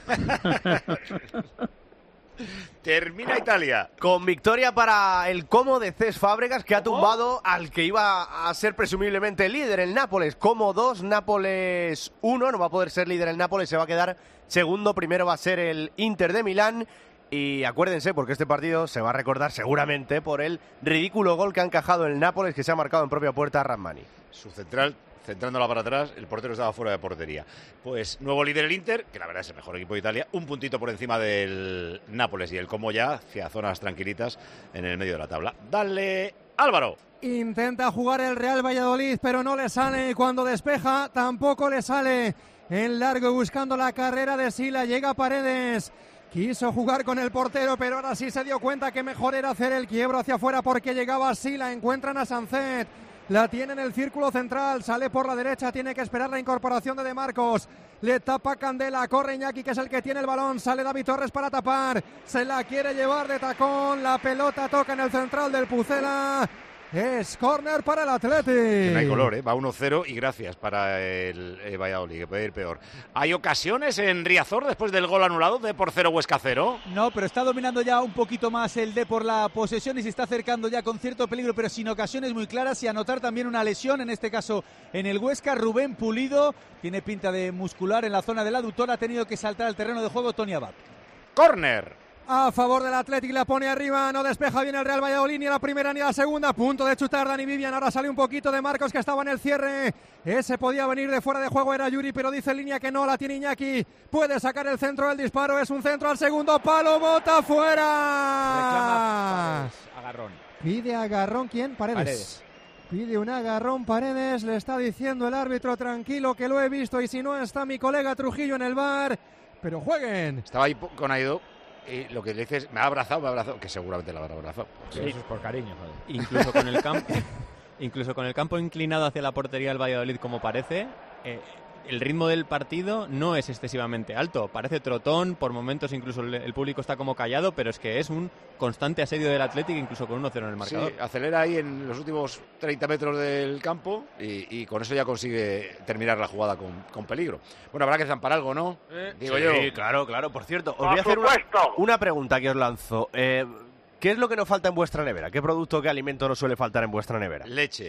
Termina Italia. Con victoria para el Como de Cés Fábregas, que ha tumbado al que iba a ser presumiblemente líder, el Nápoles. Como dos, Nápoles uno. No va a poder ser líder el Nápoles, se va a quedar segundo. Primero va a ser el Inter de Milán. Y acuérdense, porque este partido se va a recordar seguramente por el ridículo gol que ha encajado el Nápoles, que se ha marcado en propia puerta Rrahmani. Su central, centrándola para atrás, el portero estaba fuera de portería. Pues nuevo líder el Inter, que la verdad es el mejor equipo de Italia, un puntito por encima del Nápoles, y el Como ya hacia zonas tranquilitas en el medio de la tabla. Dale, Álvaro. Intenta jugar el Real Valladolid, pero no le sale. Cuando despeja, tampoco le sale. En largo, buscando la carrera de Sila, llega Paredes. Quiso jugar con el portero, pero ahora sí se dio cuenta que mejor era hacer el quiebro hacia afuera porque llegaba Sila. Encuentran a Sancet. La tiene en el círculo central, sale por la derecha, tiene que esperar la incorporación de De Marcos. Le tapa Candela, corre Iñaki, que es el que tiene el balón. Sale David Torres para tapar. Se la quiere llevar de tacón. La pelota toca en el central del Pucela. Es córner para el Atleti. Que no hay color, ¿eh? Va uno cero y gracias para el, el Valladolid, que puede ir peor. ¿Hay ocasiones en Riazor después del gol anulado de por cero Huesca cero? No, pero está dominando ya un poquito más el D por la posesión y se está acercando ya con cierto peligro, pero sin ocasiones muy claras, y anotar también una lesión, en este caso en el Huesca. Rubén Pulido tiene pinta de muscular en la zona del aductor, ha tenido que saltar al terreno de juego Tony Abad. Córner. A favor del Athletic, la pone arriba, no despeja bien el Real Valladolid, ni la primera ni la segunda. Punto de chutar Dani Vivian, ahora sale un poquito de Marcos, que estaba en el cierre. Ese podía venir de fuera de juego, era Yuri, pero dice en línea que no, la tiene Iñaki. Puede sacar el centro del disparo, es un centro al segundo palo, bota fuera. Agarrón. Pide agarrón, ¿quién? Paredes. Paredes. Pide un agarrón Paredes, le está diciendo el árbitro, tranquilo que lo he visto, y si no está mi colega Trujillo en el bar, pero jueguen. Estaba ahí con Aido. Y lo que le dices, me ha abrazado, me ha abrazado, que seguramente la habrá abrazado. Sí, eso es por cariño, joder. Incluso con el campo, incluso con el campo inclinado hacia la portería del Valladolid, como parece, eh, el ritmo del partido no es excesivamente alto. Parece trotón, por momentos incluso el, el público está como callado, pero es que es un constante asedio del Athletic, incluso con uno cero en el marcador. Sí, acelera ahí en los últimos treinta metros del campo y, y con eso ya consigue terminar la jugada con, con peligro. Bueno, habrá que zampar algo, ¿no? Eh, Digo sí, yo. claro, claro. Por cierto, os Por voy a hacer una, supuesto. una pregunta que os lanzo. Eh, ¿Qué es lo que nos falta en vuestra nevera? ¿Qué producto, qué alimento nos suele faltar en vuestra nevera? Leche,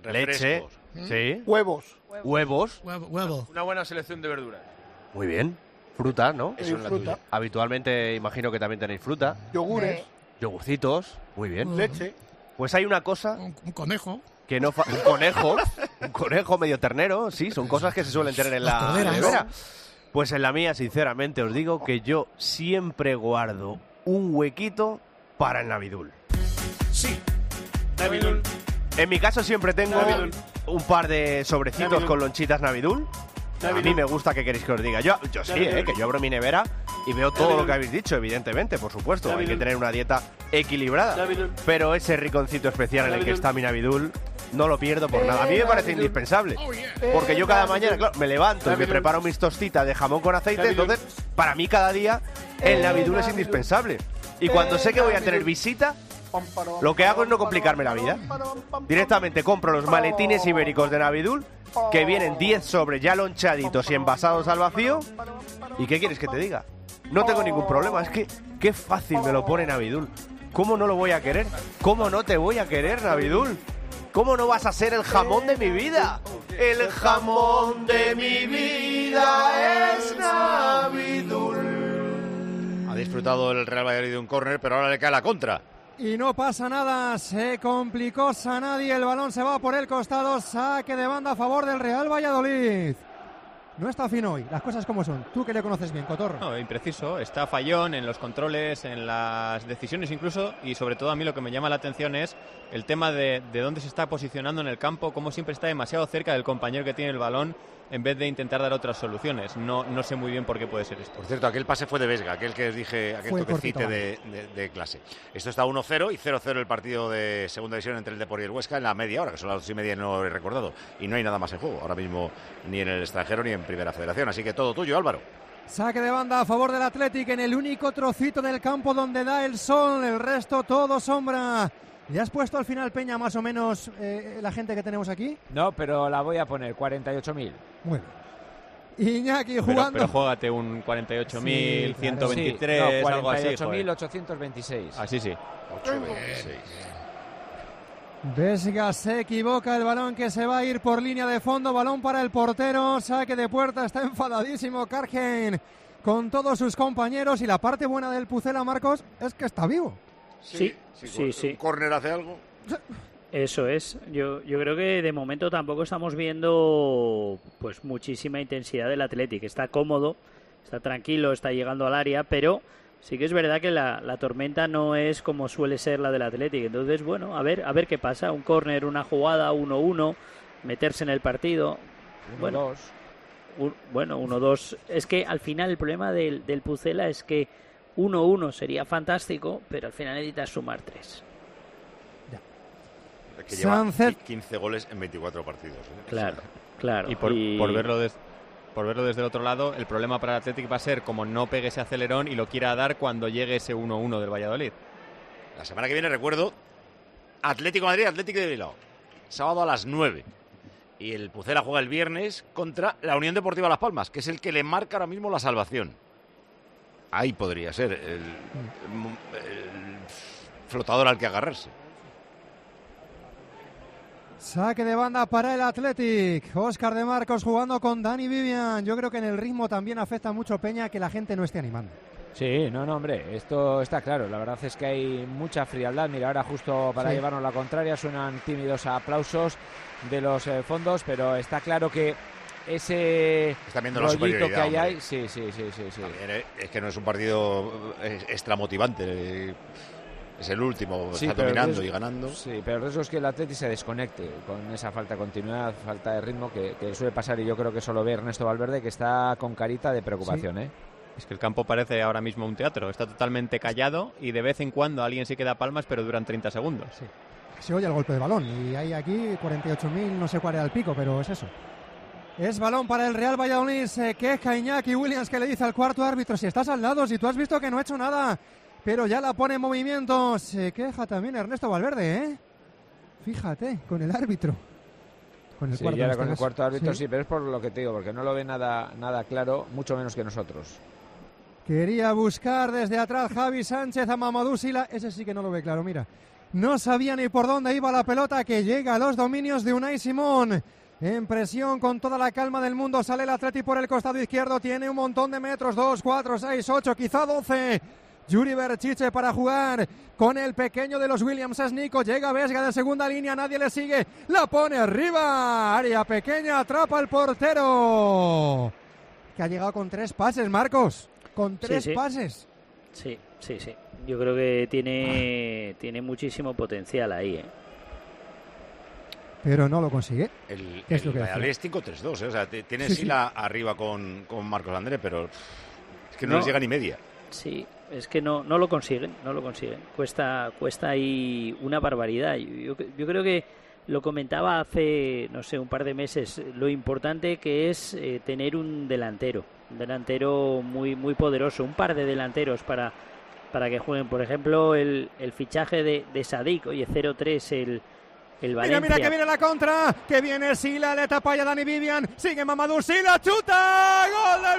leche, ¿Mm? sí. Huevos. Huevos. Huevo, huevo. Una buena selección de verduras. Muy bien. Fruta, ¿no? Eso es la fruta. Habitualmente imagino que también tenéis fruta. Yogures. Yogurcitos. Muy bien. Leche. Pues hay una cosa... Un, un conejo. Que no fa- un conejo. Un conejo medio ternero. Sí, son cosas que se suelen tener en la nevera. Pues en la mía, sinceramente, os digo que yo siempre guardo un huequito para el Navidul. Sí. Navidul. En mi caso siempre tengo Navidul. un par de sobrecitos Navidul. con lonchitas Navidul. Navidul. A mí me gusta, ¿qué queréis que os diga? Yo, yo sí, Navidul. ¿eh? Que yo abro mi nevera y veo todo Navidul. lo que habéis dicho, evidentemente, por supuesto. Navidul. Hay que tener una dieta equilibrada. Navidul. Pero ese riconcito especial en el que Navidul. está mi Navidul no lo pierdo por nada. A mí me parece Navidul. indispensable. Oh, yeah. Porque yo cada mañana, claro, me levanto y me Navidul. preparo mis tostitas de jamón con aceite. Navidul. Entonces, para mí cada día el Navidul es indispensable. Y cuando sé que voy a tener visita, lo que hago es no complicarme la vida. Directamente compro los maletines ibéricos de Navidul, que vienen diez sobres ya lonchaditos y envasados al vacío. ¿Y qué quieres que te diga? No tengo ningún problema, es que qué fácil me lo pone Navidul. ¿Cómo no lo voy a querer? ¿Cómo no te voy a querer, Navidul? ¿Cómo no vas a ser el jamón de mi vida? El jamón de mi vida es Navidul. Ha disfrutado el Real Valladolid de un córner, pero ahora le cae la contra. Y no pasa nada, se complicó Sanadi, el balón se va por el costado, saque de banda a favor del Real Valladolid. No está fino hoy, las cosas como son. Tú que le conoces bien, Cotorro. No, impreciso, está fallón en los controles, en las decisiones incluso, y sobre todo a mí lo que me llama la atención es el tema de, de dónde se está posicionando en el campo, cómo siempre está demasiado cerca del compañero que tiene el balón en vez de intentar dar otras soluciones. No, no sé muy bien por qué puede ser esto. Por cierto, aquel pase fue de Vesga, aquel que os dije, aquel Fue toquecite cortito, de, de- de clase. Esto está uno cero y cero cero el partido de segunda división entre el Depor y el Huesca en la media hora, que son las dos y media y no lo he recordado. Y no hay nada más en juego, ahora mismo ni en el extranjero ni en Primera Federación. Así que todo tuyo, Álvaro. Saque de banda a favor del Athletic en el único trocito del campo donde da el sol, el resto todo sombra. ¿Le has puesto al final, Peña, más o menos eh, la gente que tenemos aquí? No, pero la voy a poner, cuarenta y ocho mil. Bueno. Iñaki Pero, jugando. pero juégate un cuarenta y ocho mil ciento veintitrés, Sí, no, algo así. cuarenta y ocho mil joder. ochocientos veintiséis. Así sí. Vesga se equivoca, el balón que se va a ir por línea de fondo, balón para el portero, saque de puerta, está enfadadísimo Kargen con todos sus compañeros y la parte buena del Pucela, Marcos, es que está vivo. Sí, sí, sí. ¿Un córner hace algo? Eso es. Yo, yo creo que de momento tampoco estamos viendo pues muchísima intensidad del Athletic. Está cómodo, está tranquilo, está llegando al área, pero sí que es verdad que la, la tormenta no es como suele ser la del Athletic. Entonces, bueno, a ver, a ver qué pasa. Un córner, una jugada, uno uno, meterse en el partido. Bueno, dos. un- bueno, uno dos. Es que al final el problema del, del Pucela es que uno uno sería fantástico, pero al final necesitas sumar tres. Es que lleva Sánchez. quince goles en veinticuatro partidos. ¿eh? Claro, claro. Y por, Y- por verlo des- por verlo desde el otro lado, el problema para el Athletic va a ser como no pegue ese acelerón y lo quiera dar cuando llegue ese uno uno del Valladolid. La semana que viene, recuerdo, Atlético de Madrid, Atlético de Bilbao. Sábado a las nueve. Y el Pucela juega el viernes contra la Unión Deportiva Las Palmas, que es el que le marca ahora mismo la salvación. Ahí podría ser el, el flotador al que agarrarse. Saque de banda para el Athletic. Óscar de Marcos jugando con Dani Vivian. Yo creo que en el ritmo también afecta mucho, Peña, que la gente no esté animando. Sí, no, no, hombre, esto está claro. La verdad es que hay mucha frialdad. Mira, ahora justo para Sí. llevarnos la contraria suenan tímidos aplausos de los eh, fondos, pero está claro que ese Están viendo la rollito que superioridad, hay hombre. ahí, sí, sí, sí, sí, sí. También, eh, es que no es un partido eh, extra motivante. eh, Es el último, Sí, está pero el dominando riesgo- y ganando. Sí, pero el riesgo es que el Atleti se desconecte con esa falta de continuidad, falta de ritmo que, que suele pasar, y yo creo que eso lo ve Ernesto Valverde, que está con carita de preocupación, ¿eh? Es que el campo parece ahora mismo un teatro, está totalmente callado y de vez en cuando alguien sí que da palmas, pero duran treinta segundos. Se oye el golpe de balón y hay aquí cuarenta y ocho mil, no sé cuál era el pico, pero es eso. Es balón para el Real Valladolid, se queja Iñaki Williams, que le dice al cuarto árbitro: si estás al lado, si tú has visto que no ha hecho nada, pero ya la pone en movimiento. Se queja también Ernesto Valverde, ¿eh? Fíjate, con el árbitro. Con el Sí, cuarto, y ahora en con este el caso. cuarto árbitro Sí. sí, pero es por lo que te digo, porque no lo ve nada, nada claro, mucho menos que nosotros. Quería buscar desde atrás Javi Sánchez a Mamadou Sila. Ese sí que no lo ve claro, mira. No sabía ni por dónde iba la pelota, que llega a los dominios de Unai Simón. En presión, con toda la calma del mundo, sale el Atleti por el costado izquierdo. Tiene un montón de metros, dos, cuatro, seis, ocho, quizá doce. Yuri Berchiche para jugar con el pequeño de los Williams, es Nico. Llega Vesga de segunda línea, nadie le sigue. La pone arriba, área pequeña, atrapa al portero. Que ha llegado con tres pases, Marcos. Con tres sí, sí. pases. Sí, sí, sí. Yo creo que tiene, tiene muchísimo potencial ahí, ¿eh? Pero no lo consigue. El, ¿Qué es el lo que Valladolid es cinco tres dos, ¿eh? O sea, t- tiene Sí, Sila arriba con, con Marcos André, pero es que no, No. les llega ni media. Sí, es que no, no lo consiguen, no lo consiguen. Cuesta, cuesta ahí una barbaridad. Yo, yo, yo creo que lo comentaba hace, no sé, un par de meses, lo importante que es eh, tener un delantero, un delantero muy, muy poderoso, un par de delanteros para, para que jueguen. Por ejemplo, el, el fichaje de, de Sadik, oye, cero tres el, el Valencia. Mira, mira que viene la contra, que viene Sila, le tapa ya Dani Vivian, sigue Mamadou Sila, chuta, gol del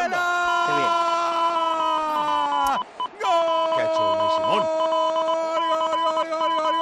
Pucela. ¡Gol! ¿Qué ha hecho Unai Simón? ¡Gol, gol, gol, gol,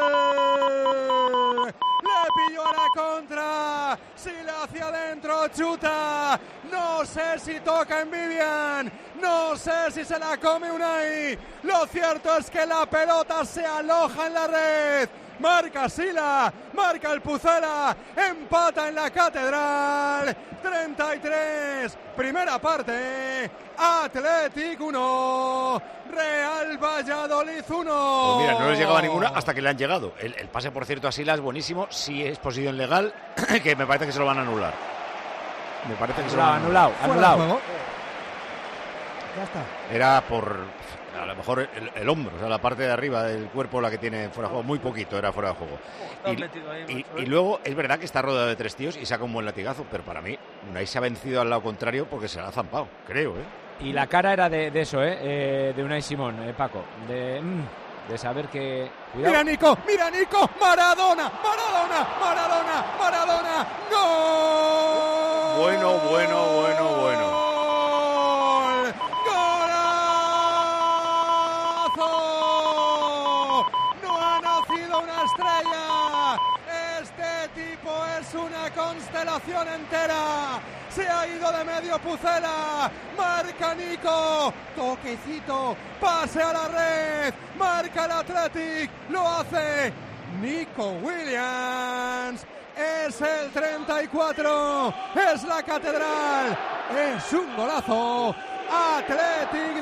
gol! Le pilló a la contra, Sila hacia adentro, chuta, no sé si toca en Vivian, no sé si se la come Unai, lo cierto es que la pelota se aloja en la red. Marca Sila, marca el Pucela, empata en la Catedral, treinta y tres, primera parte, Athletic uno, Real Valladolid uno. Pues mira, no les llegaba ninguna hasta que le han llegado. El, el pase, por cierto, a Sila es buenísimo, si es posición legal, que me parece que se lo van a anular. Me parece que se lo van a Anulado, anular. anulado. Fuera de juego. Ya está. Era por, a lo mejor, el, el hombro, o sea, la parte de arriba del cuerpo la que tiene fuera de juego. Muy poquito era fuera de juego. Estás Y, metido ahí, y- macho, y ¿eh? luego, es verdad que está rodeado de tres tíos y saca un buen latigazo, pero para mí, Unai se ha vencido al lado contrario porque se la ha zampado, creo, ¿eh? Y la cara era de, de eso, ¿eh? Eh, de Unai Simón, eh, Paco. De, mm, de saber que... Cuidado. Mira Nico, mira Nico, Maradona, Maradona, Maradona, Maradona, gol. Bueno, bueno, bueno, bueno. Gol, golazo. No ha nacido una estrella. Este tipo es una constelación entera. Se ha ido de medio Pucela. Marca Nico. Toquecito. Pase a la red. Marca el Athletic. Lo hace Nico Williams. Es el treinta y cuatro. Es la Catedral. Es un golazo. Athletic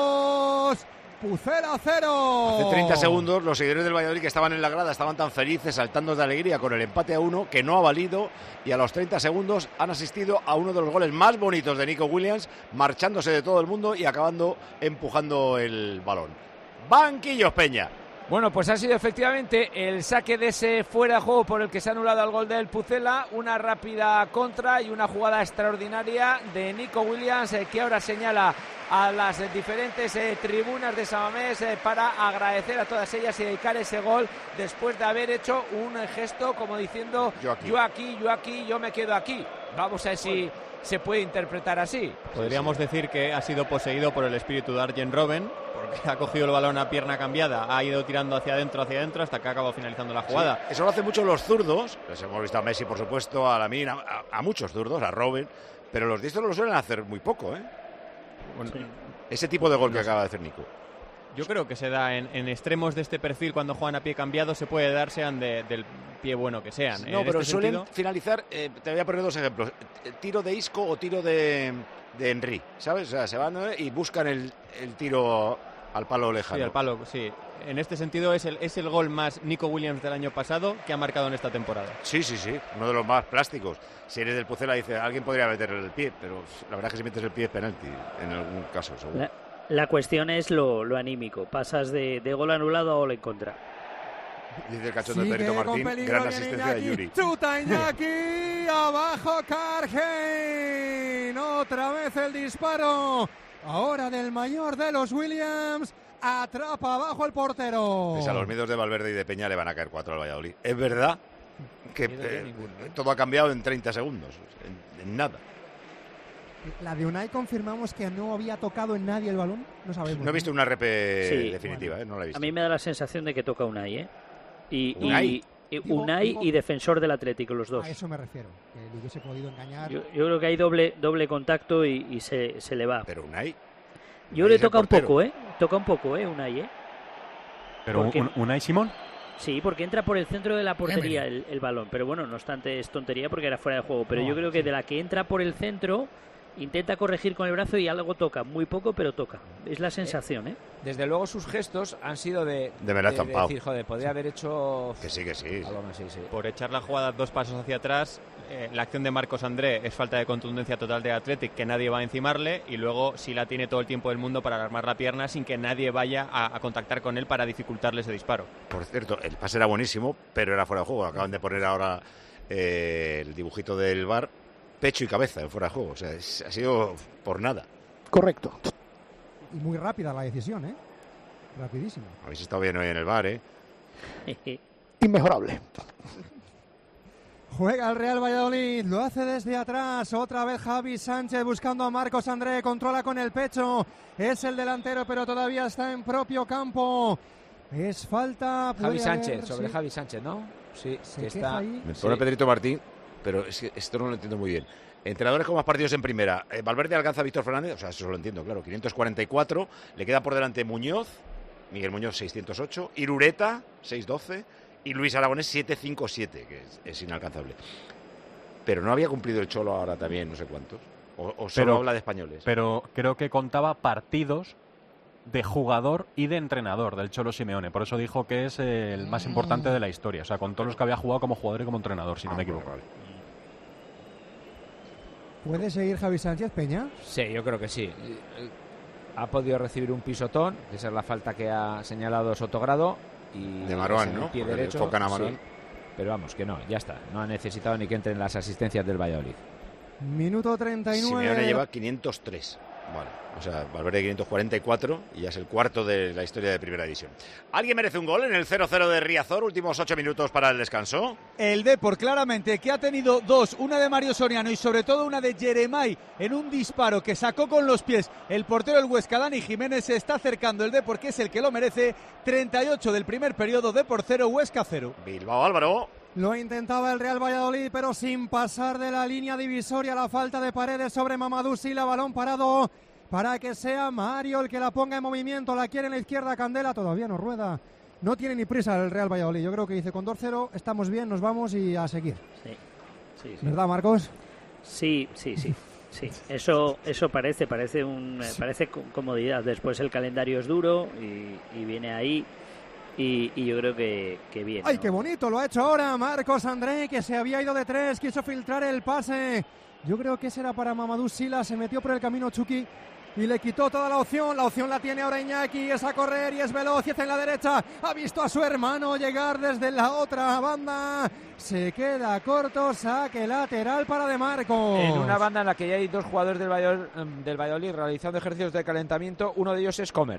dos. Pucela cero. Hace treinta segundos los seguidores del Valladolid que estaban en la grada estaban tan felices, saltando de alegría con el empate a uno, que no ha valido, y a los treinta segundos han asistido a uno de los goles más bonitos de Nico Williams, marchándose de todo el mundo y acabando empujando el balón. Banquillos Peña. Bueno, pues ha sido efectivamente el saque de ese fuera de juego por el que se ha anulado el gol del Pucela, una rápida contra y una jugada extraordinaria de Nico Williams, eh, que ahora señala a las eh, diferentes eh, tribunas de Samamés eh, para agradecer a todas ellas y dedicar ese gol después de haber hecho un eh, gesto como diciendo Yo aquí. yo aquí, yo aquí, yo me quedo aquí. Vamos a ver si se puede interpretar así. Podríamos decir que ha sido poseído por el espíritu de Arjen Robben, porque ha cogido el balón a pierna cambiada, ha ido tirando hacia adentro, hacia adentro, hasta que ha acabado finalizando la jugada. Sí, eso lo hacen mucho los zurdos. Les hemos visto a Messi, por supuesto, a Lamine, a, a- a muchos zurdos, a Robben, pero los diestros lo suelen hacer muy poco, ¿eh? Bueno, Ese tipo de gol que acaba de hacer Nico. yo creo que se da en, en extremos de este perfil cuando juegan a pie cambiado, se puede dar sean de- del pie bueno que sean. No, En pero este suelen sentido, finalizar, eh, te voy a poner dos ejemplos, eh, tiro de Isco o tiro de, de Henry, ¿sabes? O sea, se van eh, y buscan el, el tiro al palo lejano. sí, al palo, sí. En este sentido es el, es el gol más Nico Williams del año pasado que ha marcado en esta temporada. Sí, sí, sí, uno de los más plásticos. Si eres del Pucela, dice, alguien podría meter el pie, pero la verdad es que si metes el pie es penalti, en algún caso, seguro. La, la cuestión es lo, lo anímico. Pasas de, de gol anulado a gol en contra. Dice el cachondo de Sigue Perito con Martín, peligro, gran viene asistencia de Iñaki, Yuri. chuta Iñaki, abajo Cargen, otra vez el disparo, ahora del mayor de los Williams, atrapa abajo el portero. Pues a los miedos de Valverde y de Peña le van a caer cuatro al Valladolid. Es verdad que Miedo de eh, ninguno. todo ha cambiado en treinta segundos, en, en nada. La de Unai confirmamos que no había tocado en nadie el balón, no sabemos. No he visto una repe Sí. definitiva, ¿eh? No la he visto. A mí me da la sensación de que toca Unai, ¿eh? Y, Unai. y- y Digo- Unai digo- y defensor del Atlético, los dos. A eso me refiero, que le hubiese podido engañar. Yo, yo creo que hay doble doble contacto y, y se, se le va. Pero Unai. Yo Unai le es el toca un portero. poco, ¿eh? Toca un poco, ¿eh? Unai, ¿eh? Pero Porque- un, Unai Simón. Sí, porque entra por el centro de la portería el, el balón. Pero bueno, no obstante, es tontería porque era fuera de juego. Pero No, yo creo que sí. de la que entra por el centro, intenta corregir con el brazo y algo toca. Muy poco, pero toca. Es la sensación, ¿eh? Desde luego sus gestos han sido de, De me la he zampado. decir, joder, podría haber hecho Que sí, que sí. algo más, sí, sí. Por echar la jugada dos pasos hacia atrás, eh, la acción de Marcos André es falta de contundencia total de Athletic, que nadie va a encimarle, y luego sí la tiene todo el tiempo del mundo para armar la pierna sin que nadie vaya a, a contactar con él para dificultarle ese disparo. Por cierto, el pase era buenísimo, pero era fuera de juego. Acaban de poner ahora eh, el dibujito del V A R, pecho y cabeza en fuera de juego. O sea, es- ha sido por nada. Correcto. Y muy rápida la decisión, ¿eh? Rapidísima. Habéis estado bien hoy en el V A R, ¿eh? Inmejorable. Juega el Real Valladolid, lo hace desde atrás, otra vez Javi Sánchez buscando a Marcos André, controla con el pecho, es el delantero pero todavía está en propio campo, es falta... Javi puede Sánchez, haber, sobre sí. Javi Sánchez, ¿no? Sí, Se que queja está... ahí. Me sí. pone Pedrito Martín, pero es que esto no lo entiendo muy bien. Entrenadores con más partidos en primera. Eh, Valverde alcanza a Víctor Fernández, o sea, eso lo entiendo, claro, quinientos cuarenta y cuatro. Le queda por delante Muñoz, Miguel Muñoz seiscientos ocho, Irureta seiscientos doce y Luis Aragonés setecientos cincuenta y siete, que es, es inalcanzable. Pero no había cumplido el Cholo ahora también, no sé cuántos. O, o solo Pero- habla de españoles. Pero creo que contaba partidos de jugador y de entrenador del Cholo Simeone. Por eso dijo que es eh, el más importante de la historia. O sea, con todos los que había jugado como jugador y como entrenador, si no me equivoco. ¿Puede seguir Javi Sánchez, Peña? Sí, yo creo que sí. Ha podido recibir un pisotón, esa es la falta que ha señalado Sotogrado. Y De Marouane, es en el ¿no? pie Porque le derecho, enfocan a sí. Marouane. Pero vamos, que no, ya está. No ha necesitado ni que entren las asistencias del Valladolid. Minuto treinta y nueve. Simeone lleva quinientos tres. Vale, o sea, Valverde quinientos cuarenta y cuatro y ya es el cuarto de la historia de Primera División. ¿Alguien merece un gol en el cero cero de Riazor? Últimos ocho minutos para el descanso. El Depor, claramente, que ha tenido dos, una de Mario Soriano y sobre todo una de Jeremai en un disparo que sacó con los pies el portero del Huesca, Dani Jiménez. Se está acercando el Depor, que es el que lo merece. treinta y ocho del primer periodo, Depor cero, Huesca cero. Bilbao, Álvaro. Lo intentaba el Real Valladolid, pero sin pasar de la línea divisoria. La falta de Paredes sobre Mamadou Sila, balón parado para que sea Mario el que la ponga en movimiento. La quiere en la izquierda Candela, todavía no rueda. No tiene ni prisa el Real Valladolid. Yo creo que dice con dos cero estamos bien, nos vamos y a seguir. Sí, sí, sí. ¿Verdad, Marcos? Sí, sí, sí. Sí, eso, eso parece, parece un, eh, parece co- comodidad. Después el calendario es duro y, y viene ahí y, y yo creo que, que bien. ¡Ay, ¿no? qué bonito! Lo ha hecho ahora Marcos André, que se había ido de tres, quiso filtrar el pase. Yo creo que ese era para Mamadou Sila, se metió por el camino Chucky y le quitó toda la opción. La opción la tiene ahora Iñaki, es a correr y es veloz y es en la derecha. Ha visto a su hermano llegar desde la otra banda. Se queda corto, saque lateral para De Marcos. En una banda en la que ya hay dos jugadores del Valladolid, del Valladolid realizando ejercicios de calentamiento, uno de ellos es Comer.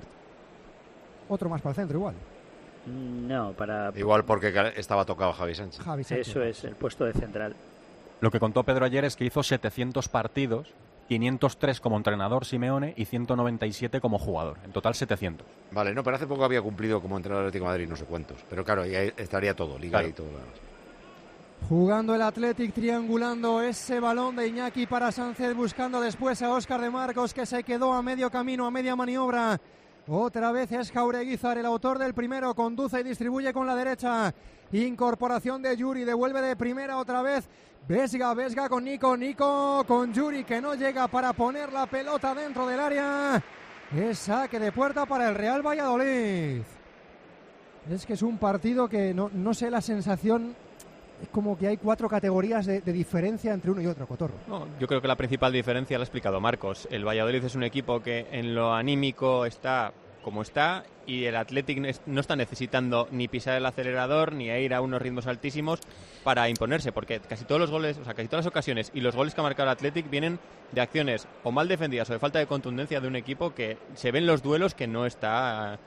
Otro más para el centro igual. No, para... Igual porque estaba tocado Javi Sánchez. Javi Sánchez. Eso es, el puesto de central. Lo que contó Pedro ayer es que hizo setecientos partidos, quinientos tres como entrenador Simeone y ciento noventa y siete como jugador. En total setecientos. Vale, no, pero hace poco había cumplido como entrenador del Atlético de Madrid, no sé cuántos. Pero claro, ahí estaría todo, Liga Claro. y todo lo demás. Jugando el Athletic, triangulando ese balón de Iñaki para Sánchez, buscando después a Óscar de Marcos, que se quedó a medio camino, a media maniobra. Otra vez es Jaureguizar, el autor del primero, conduce y distribuye con la derecha. Incorporación de Yuri, devuelve de primera otra vez. Vesga, Vesga con Nico, Nico con Yuri, que no llega para poner la pelota dentro del área. Es saque de puerta para el Real Valladolid. Es que es un partido que no, no sé la sensación... Es como que hay cuatro categorías de, de diferencia entre uno y otro, Cotorro. No, yo creo que la principal diferencia la ha explicado Marcos. El Valladolid es un equipo que en lo anímico está como está y el Athletic no está necesitando ni pisar el acelerador ni ir a unos ritmos altísimos para imponerse, porque casi todos los goles, o sea, casi todas las ocasiones y los goles que ha marcado el Athletic vienen de acciones o mal defendidas o de falta de contundencia de un equipo que se ven los duelos que no está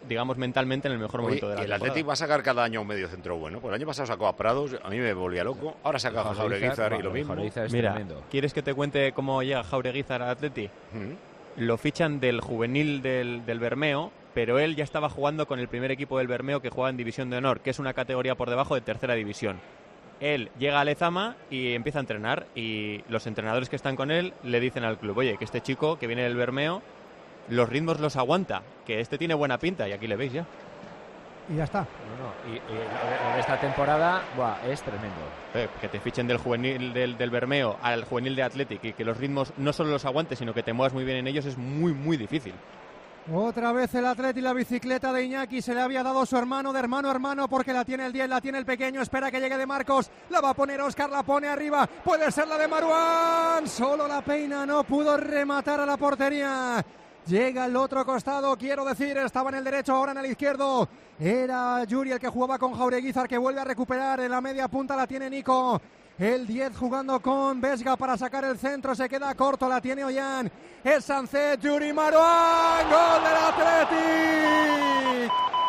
digamos, mentalmente en el mejor Oye, momento de la el temporada. Athletic va a sacar cada año un medio centro bueno. Pues el año pasado sacó a Prados, a mí me volvía loco. Ahora saca a Jaureguizar y lo mismo. Mira, ¿quieres que te cuente cómo llega Jaureguizar al Athletic? ¿Mm? Lo fichan del juvenil del, del Bermeo, pero él ya estaba jugando con el primer equipo del Bermeo que juega en División de Honor, que es una categoría por debajo de tercera división. Él llega a Lezama y empieza a entrenar, y los entrenadores que están con él le dicen al club, oye, que este chico que viene del Bermeo los ritmos los aguanta, que este tiene buena pinta, y aquí le veis ya. Y ya está. No, no. Y, y lo de esta temporada, buah, es tremendo. Eh, que te fichen del juvenil del, del Bermeo al juvenil de Athletic y que los ritmos no solo los aguantes, sino que te muevas muy bien en ellos, es muy, muy difícil. Otra vez el Atleti, la bicicleta de Iñaki se le había dado su hermano, de hermano a hermano, porque la tiene el diez, la tiene el pequeño, espera que llegue de Marcos, la va a poner Óscar, la pone arriba, puede ser la de Maruán, solo la peina, no pudo rematar a la portería. Llega al otro costado, quiero decir, estaba en el derecho, ahora en el izquierdo. Era Yuri el que jugaba con Jaureguizar, que vuelve a recuperar, en la media punta la tiene Nico. El diez jugando con Vesga para sacar el centro, se queda corto, la tiene Ollán. Es Sancet, Yuri Maruán, gol del Athletic.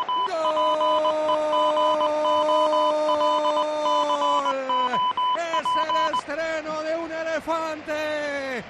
¡Gol! Es el estreno de un elefante.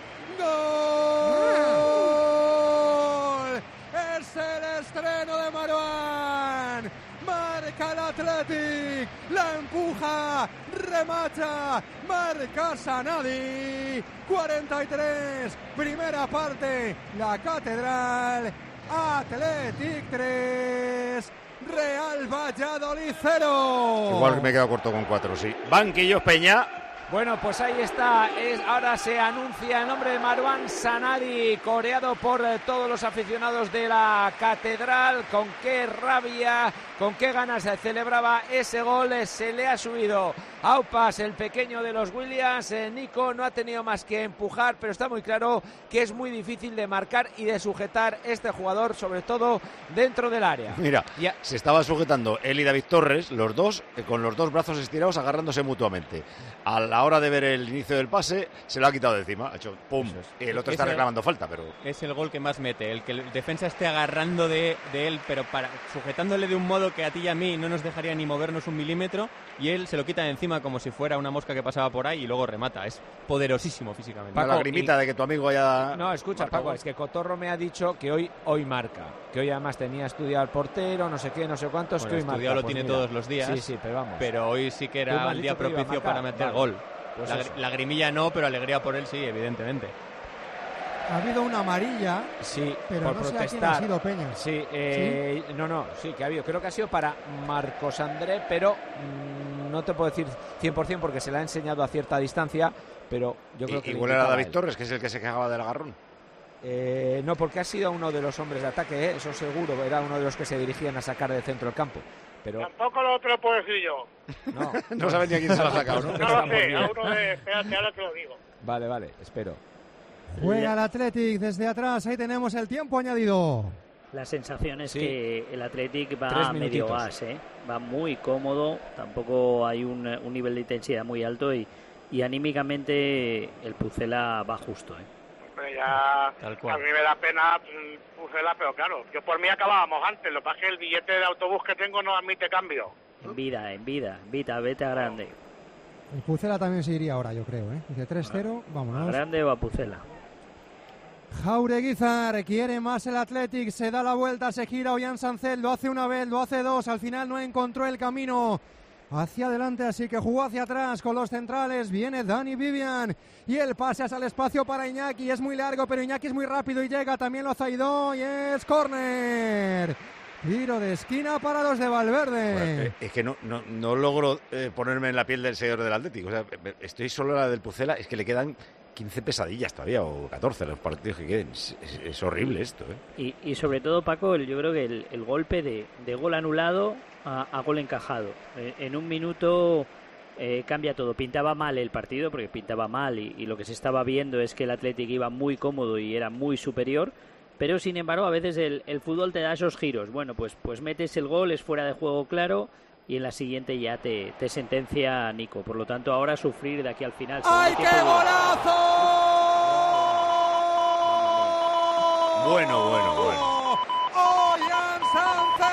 ¡Gol! Es el estreno de Maruán. Marca el Athletic, la empuja, remata, marca Sanadi, cuarenta y tres, primera parte, la Catedral, Athletic tres, Real Valladolid cero. Igual me he quedado corto con cuatro, sí. Banquillos Peña. Bueno, pues ahí está. Es, ahora se anuncia el nombre de Marouane Sanadi, coreado por eh, todos los aficionados de la Catedral. Con qué rabia, con qué ganas se celebraba ese gol. Eh, se le ha subido Aupas, el pequeño de los Williams. Eh, Nico no ha tenido más que empujar, pero está muy claro que es muy difícil de marcar y de sujetar este jugador, sobre todo dentro del área. Mira, Ya. se estaba sujetando él y David Torres, los dos, eh, con los dos brazos estirados, agarrándose mutuamente. A la hora de ver el inicio del pase, se lo ha quitado de encima. Ha hecho pum. Y el otro está Es el- reclamando falta, pero... Es el gol que más mete, el que el defensa esté agarrando de, de él, pero para sujetándole de un modo que a ti y a mí no nos dejaría ni movernos un milímetro, y él se lo quita de encima como si fuera una mosca que pasaba por ahí y luego remata. Es poderosísimo físicamente. la lagrimita de que tu amigo haya... No, escucha, marcado. Paco, es que Cotorro me ha dicho que hoy hoy marca, que hoy además tenía estudiado al portero, no sé qué, no sé cuántos, Bueno, que hoy marca. estudiado lo Pues tiene mira. todos los días. Sí, sí, pero vamos. Pero hoy sí que Tú me era has el día dicho que iba a propicio marcar. para meter Vale. gol. Pues La- eso. lagrimilla no, pero alegría por él sí, evidentemente. Ha habido una amarilla, Sí, pero por no sé a quién protestar. ha sido, Peña. Sí, eh, no, no, sí que ha habido. Creo que ha sido para Marcos André, pero mm, no te puedo decir cien por ciento porque se la ha enseñado a cierta distancia, pero yo creo Y- que le igual era indicaba David él. Torres, que es el que se quejaba del agarrón. Eh, no, porque ha sido uno de los hombres de ataque, ¿eh? Eso seguro, era uno de los que se dirigían a sacar del centro del campo. Pero Tampoco lo otro lo puedo decir yo. no, No sabes ni a quién se lo ha sacado, ¿no? No lo sé, a uno de... Espérate, ahora te lo digo. Vale, vale, espero. Juega el Athletic desde atrás, ahí tenemos el tiempo añadido. La sensación es Sí. que el Athletic va Tres a medio minutitos. gas, ¿eh? Va muy cómodo, tampoco hay un, un nivel de intensidad muy alto y, y anímicamente el Pucela va justo, ¿eh? Hombre, ya Tal cual. a mí me da pena mm, Pucela, pero claro, yo por mí acabábamos antes. Lo que pasa es que el billete de autobús que tengo no admite cambio. En vida, en vida, Vita, vete a grande. El Pucela también se iría ahora, yo creo, ¿eh? Dice tres cero, ¿A vámonos. grande o a Pucela? Jaureguizar quiere más el Athletic, se da la vuelta, se gira Ollán Sancet, lo hace una vez, lo hace dos, al final no encontró el camino hacia adelante, así que jugó hacia atrás con los centrales, viene Dani Vivian y el pase hacia el espacio para Iñaki, es muy largo, pero Iñaki es muy rápido y llega, también lo Zaidó y es córner. Tiro de esquina para los de Valverde. Bueno, eh, es que no, no, no logro eh, ponerme en la piel del seguidor del Atlético. O sea, me- estoy solo en la del Pucela. Es que le quedan quince pesadillas todavía, o catorce los partidos que queden. Es, es- es horrible esto, ¿eh? Y, y sobre todo, Paco, el- yo creo que el, el golpe de, de gol anulado a, a gol encajado. Eh, en un minuto eh, cambia todo. Pintaba mal el partido, porque pintaba mal, y, y lo que se estaba viendo es que el Athletic iba muy cómodo y era muy superior. Pero sin embargo, a veces el, el fútbol te da esos giros. Bueno, pues, pues metes el gol, es fuera de juego claro, y en la siguiente ya te, te sentencia Nico. Por lo tanto, ahora sufrir de aquí al final. ¡Ay, Segundo qué tiempo, golazo! Bueno, bueno, bueno. Ollán Sancet.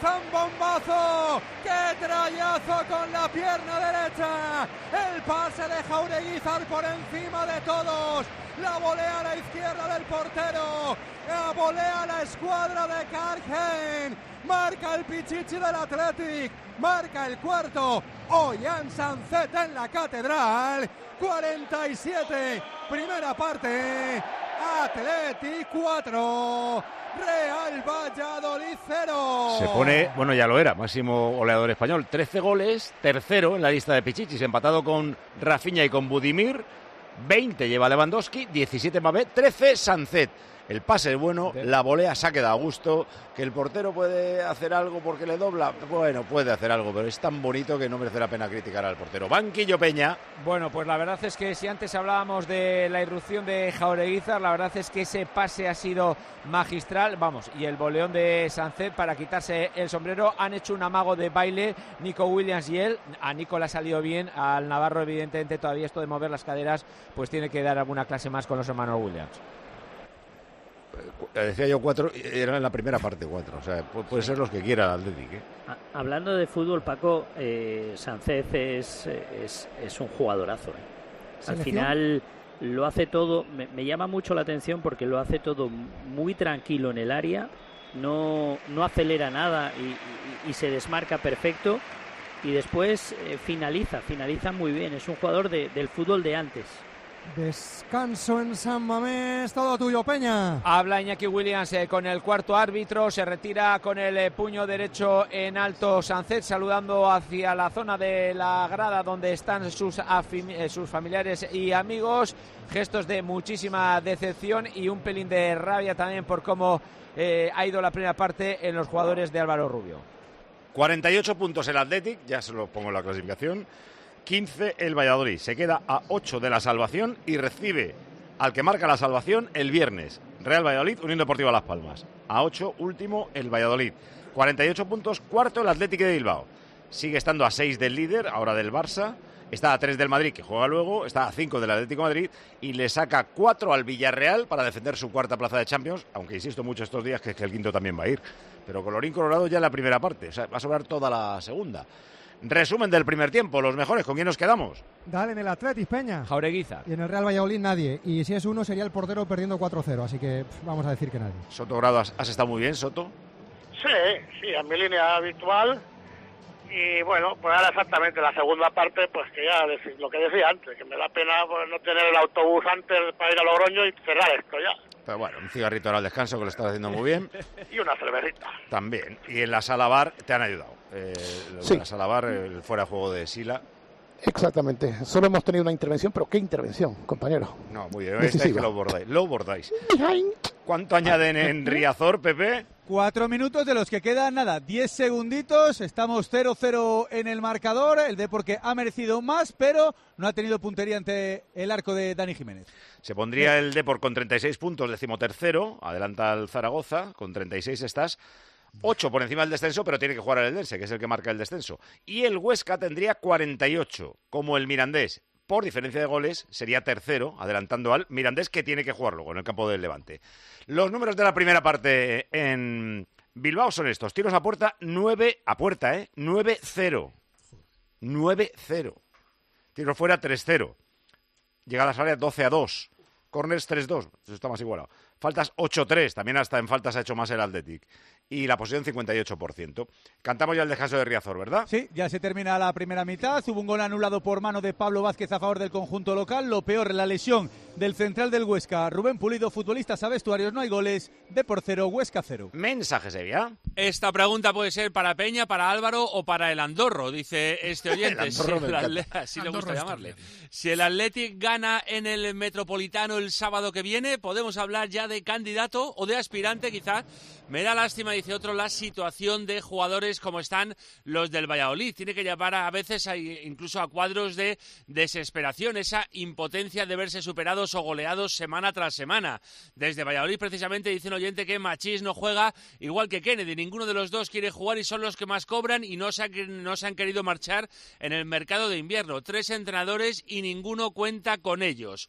zambombazo, qué trayazo con la pierna derecha, el pase de Jaureguizar por encima de todos, la volea a la izquierda del portero, la volea a la escuadra de Cargen, marca el Pichichi del Athletic, marca el cuarto, Ollán Sancet en la Catedral, cuarenta y siete, primera parte, Athletic cuatro, Real Valladolid cero. Se pone, bueno, ya lo era, máximo goleador español, trece goles, tercero en la lista de Pichichis, empatado con Rafinha y con Budimir, veinte lleva Lewandowski, diecisiete Mbappé, trece Sancet. El pase es bueno, la volea se ha quedado a gusto, que el portero puede hacer algo porque le dobla, bueno, puede hacer algo, pero es tan bonito que no merece la pena criticar al portero. Banquillo Peña. Bueno, pues la verdad es que si antes hablábamos de la irrupción de Jaureguizar, la verdad es que ese pase ha sido magistral, vamos, y el boleón de Sancet para quitarse el sombrero, han hecho un amago de baile Nico Williams y él, a Nico le ha salido bien, al Navarro evidentemente todavía esto de mover las caderas, pues tiene que dar alguna clase más con los hermanos Williams. Decía yo cuatro, era en la primera parte cuatro, o sea, puede ser los que quiera el Athletic, ¿eh? Hablando de fútbol, Paco, eh, Sancet es, es, es un jugadorazo, ¿eh? Al final lo hace todo, me, me llama mucho la atención porque lo hace todo muy tranquilo en el área, no, no acelera nada y, y, y se desmarca perfecto y después eh, finaliza, finaliza muy bien, es un jugador de, del fútbol de antes. Descanso en San Mamés, todo tuyo, Peña. Habla Iñaki Williams eh, con el cuarto árbitro, se retira con el eh, puño derecho en alto Sancet, saludando hacia la zona de la grada donde están sus, eh, sus familiares y amigos, gestos de muchísima decepción y un pelín de rabia también por cómo eh, ha ido la primera parte en los jugadores de Álvaro Rubio. cuarenta y ocho puntos el Athletic, ya se lo pongo en la clasificación. quince el Valladolid, se queda a ocho de la salvación y recibe al que marca la salvación el viernes. Real Valladolid, Unión Deportiva Las Palmas. A ocho, último el Valladolid. cuarenta y ocho puntos, cuarto el Athletic de Bilbao. Sigue estando a seis del líder, ahora del Barça. Está a tres del Madrid, que juega luego. Está a cinco del Atlético de Madrid y le saca cuatro al Villarreal para defender su cuarta plaza de Champions, aunque insisto mucho estos días que, es que el quinto también va a ir. Pero colorín colorado ya en la primera parte, o sea, va a sobrar toda la segunda. Resumen del primer tiempo, los mejores, ¿con quién nos quedamos? Dale, en el Athletic, Peña. Jaureguizar. Y en el Real Valladolid nadie. Y si es uno, sería el portero perdiendo cuatro cero. Así que pff, vamos a decir que nadie. Soto Grado, ¿has, has estado muy bien, Soto? Sí, sí, en mi línea habitual. Y bueno, pues ahora exactamente la segunda parte, pues que ya decir, lo que decía antes, que me da pena pues, no tener el autobús antes para ir a Logroño y cerrar esto ya. Pero bueno, un cigarrito ahora al descanso que lo estás haciendo muy bien. Y una cervecita. También. Y en la sala bar te han ayudado. Eh, sí. En la sala bar, el fuera de juego de Sila. Exactamente. Solo hemos tenido una intervención, pero ¿qué intervención, compañero? No, muy bien. Estáis que lo bordáis. Lo bordáis. ¿Cuánto añaden en Riazor, Pepe? Cuatro minutos de los que quedan, nada, diez segunditos. Estamos cero cero en el marcador. El Depor que ha merecido más, pero no ha tenido puntería ante el arco de Dani Jiménez. Se pondría el Depor con treinta y seis puntos, decimotercero. Adelanta al Zaragoza, con treinta y seis estás. ocho por encima del descenso, pero tiene que jugar al Eldense, que es el que marca el descenso. Y el Huesca tendría cuarenta y ocho, como el Mirandés. Por diferencia de goles, sería tercero, adelantando al Mirandés, que tiene que jugar luego en el campo del Levante. Los números de la primera parte en Bilbao son estos. Tiros a puerta, nueve a puerta, ¿eh? nueve cero. nueve cero. Tiros fuera, tres cero. Llegadas a área, doce a dos. Corners, tres dos. Eso está más igualado. Faltas, ocho tres. También hasta en faltas ha hecho más el Athletic. Y la posición, cincuenta y ocho por ciento. Cantamos ya el descanso de Riazor, ¿verdad? Sí, ya se termina la primera mitad. Hubo un gol anulado por mano de Pablo Vázquez a favor del conjunto local. Lo peor, la lesión del central del Huesca, Rubén Pulido, futbolistas a vestuarios, no hay goles. Depor cero, Huesca cero. Mensajes, Evia. Esta pregunta puede ser para Peña, para Álvaro o para el Andorro, dice este oyente. El Andorro si el Atle- así le gusta llamarle. Si el Athletic gana en el Metropolitano el sábado que viene, podemos hablar ya de candidato o de aspirante, quizás. Me da lástima, dice otro, la situación de jugadores como están los del Valladolid. Tiene que llevar a, a veces a, incluso a cuadros de desesperación, esa impotencia de verse superados o goleados semana tras semana. Desde Valladolid, precisamente, dice un oyente que Machís no juega igual que Kennedy. Ninguno de los dos quiere jugar y son los que más cobran y no se, ha, no se han querido marchar en el mercado de invierno. Tres entrenadores y ninguno cuenta con ellos.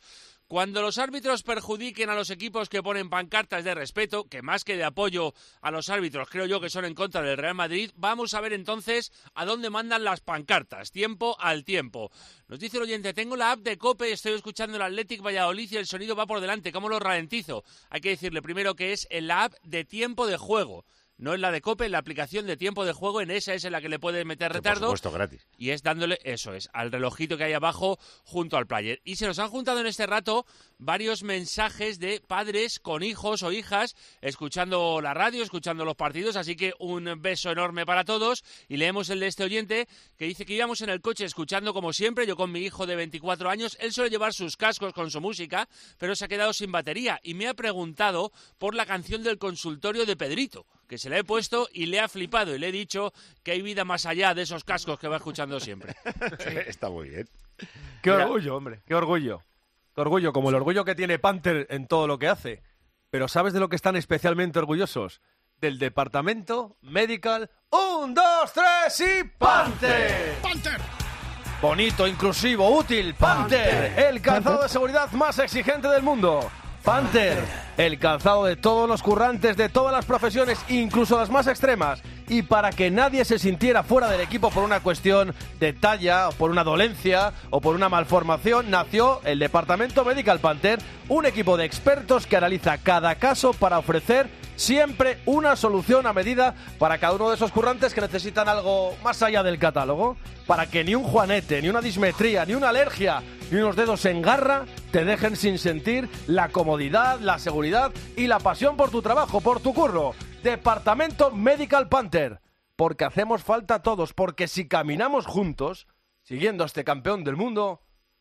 Cuando los árbitros perjudiquen a los equipos que ponen pancartas de respeto, que más que de apoyo a los árbitros creo yo que son en contra del Real Madrid, vamos a ver entonces a dónde mandan las pancartas, tiempo al tiempo. Nos dice el oyente, tengo la app de COPE, estoy escuchando el Athletic Valladolid y el sonido va por delante, ¿cómo lo ralentizo? Hay que decirle primero que es en la app de tiempo de juego. No es la de COPE, la aplicación de tiempo de juego, en esa es en la que le puede meter retardo. Por supuesto, gratis. Y es dándole, eso es, al relojito que hay abajo junto al player. Y se nos han juntado en este rato varios mensajes de padres con hijos o hijas escuchando la radio, escuchando los partidos, así que un beso enorme para todos. Y leemos el de este oyente que dice que íbamos en el coche escuchando como siempre, yo con mi hijo de veinticuatro años, él suele llevar sus cascos con su música, pero se ha quedado sin batería y me ha preguntado por la canción del consultorio de Pedrito, que se la he puesto y le ha flipado y le he dicho que hay vida más allá de esos cascos que va escuchando siempre. Sí. Está muy bien. Qué Mira. orgullo, hombre, qué orgullo. Qué orgullo, como el orgullo que tiene Panther en todo lo que hace. Pero ¿sabes de lo que están especialmente orgullosos? Del departamento Medical. ¡Un, dos, tres y Panther! ¡Panther! Bonito, inclusivo, útil. Panther, el calzado de seguridad más exigente del mundo. Panther, el calzado de todos los currantes de todas las profesiones, incluso las más extremas. Y para que nadie se sintiera fuera del equipo por una cuestión de talla, o por una dolencia, o por una malformación, nació el Departamento Medical Panther, un equipo de expertos que analiza cada caso para ofrecer siempre una solución a medida para cada uno de esos currantes que necesitan algo más allá del catálogo, para que ni un juanete, ni una dismetría, ni una alergia, ni unos dedos en garra te dejen sin sentir la comodidad, la seguridad y la pasión por tu trabajo, por tu curro. Departamento Medical Panther, porque hacemos falta todos, porque si caminamos juntos, siguiendo a este campeón del mundo,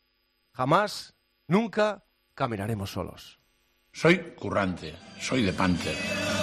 jamás, nunca caminaremos solos. Soy currante, soy de Panther.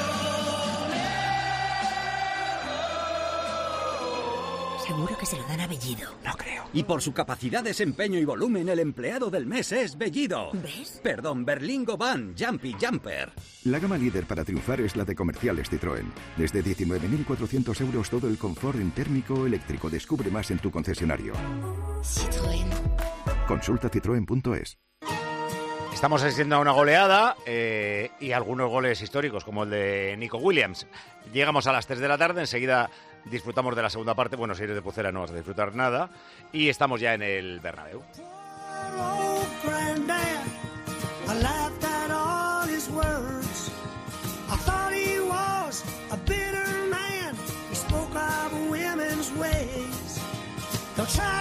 Seguro que se lo dan a Bellido. No creo. Y por su capacidad, desempeño y volumen, el empleado del mes es Bellido. ¿Ves? Perdón, Berlingo Van, Jumpy Jumper. La gama líder para triunfar es la de comerciales Citroën. Desde diecinueve mil cuatrocientos euros todo el confort en térmico o eléctrico. Descubre más en tu concesionario. Citroën. Consulta citroen punto es. Estamos asistiendo a una goleada eh, y algunos goles históricos, como el de Nico Williams. Llegamos a las tres de la tarde, enseguida disfrutamos de la segunda parte. Bueno, si eres de Pucela no vas a disfrutar nada. Y estamos ya en el Bernabéu. Try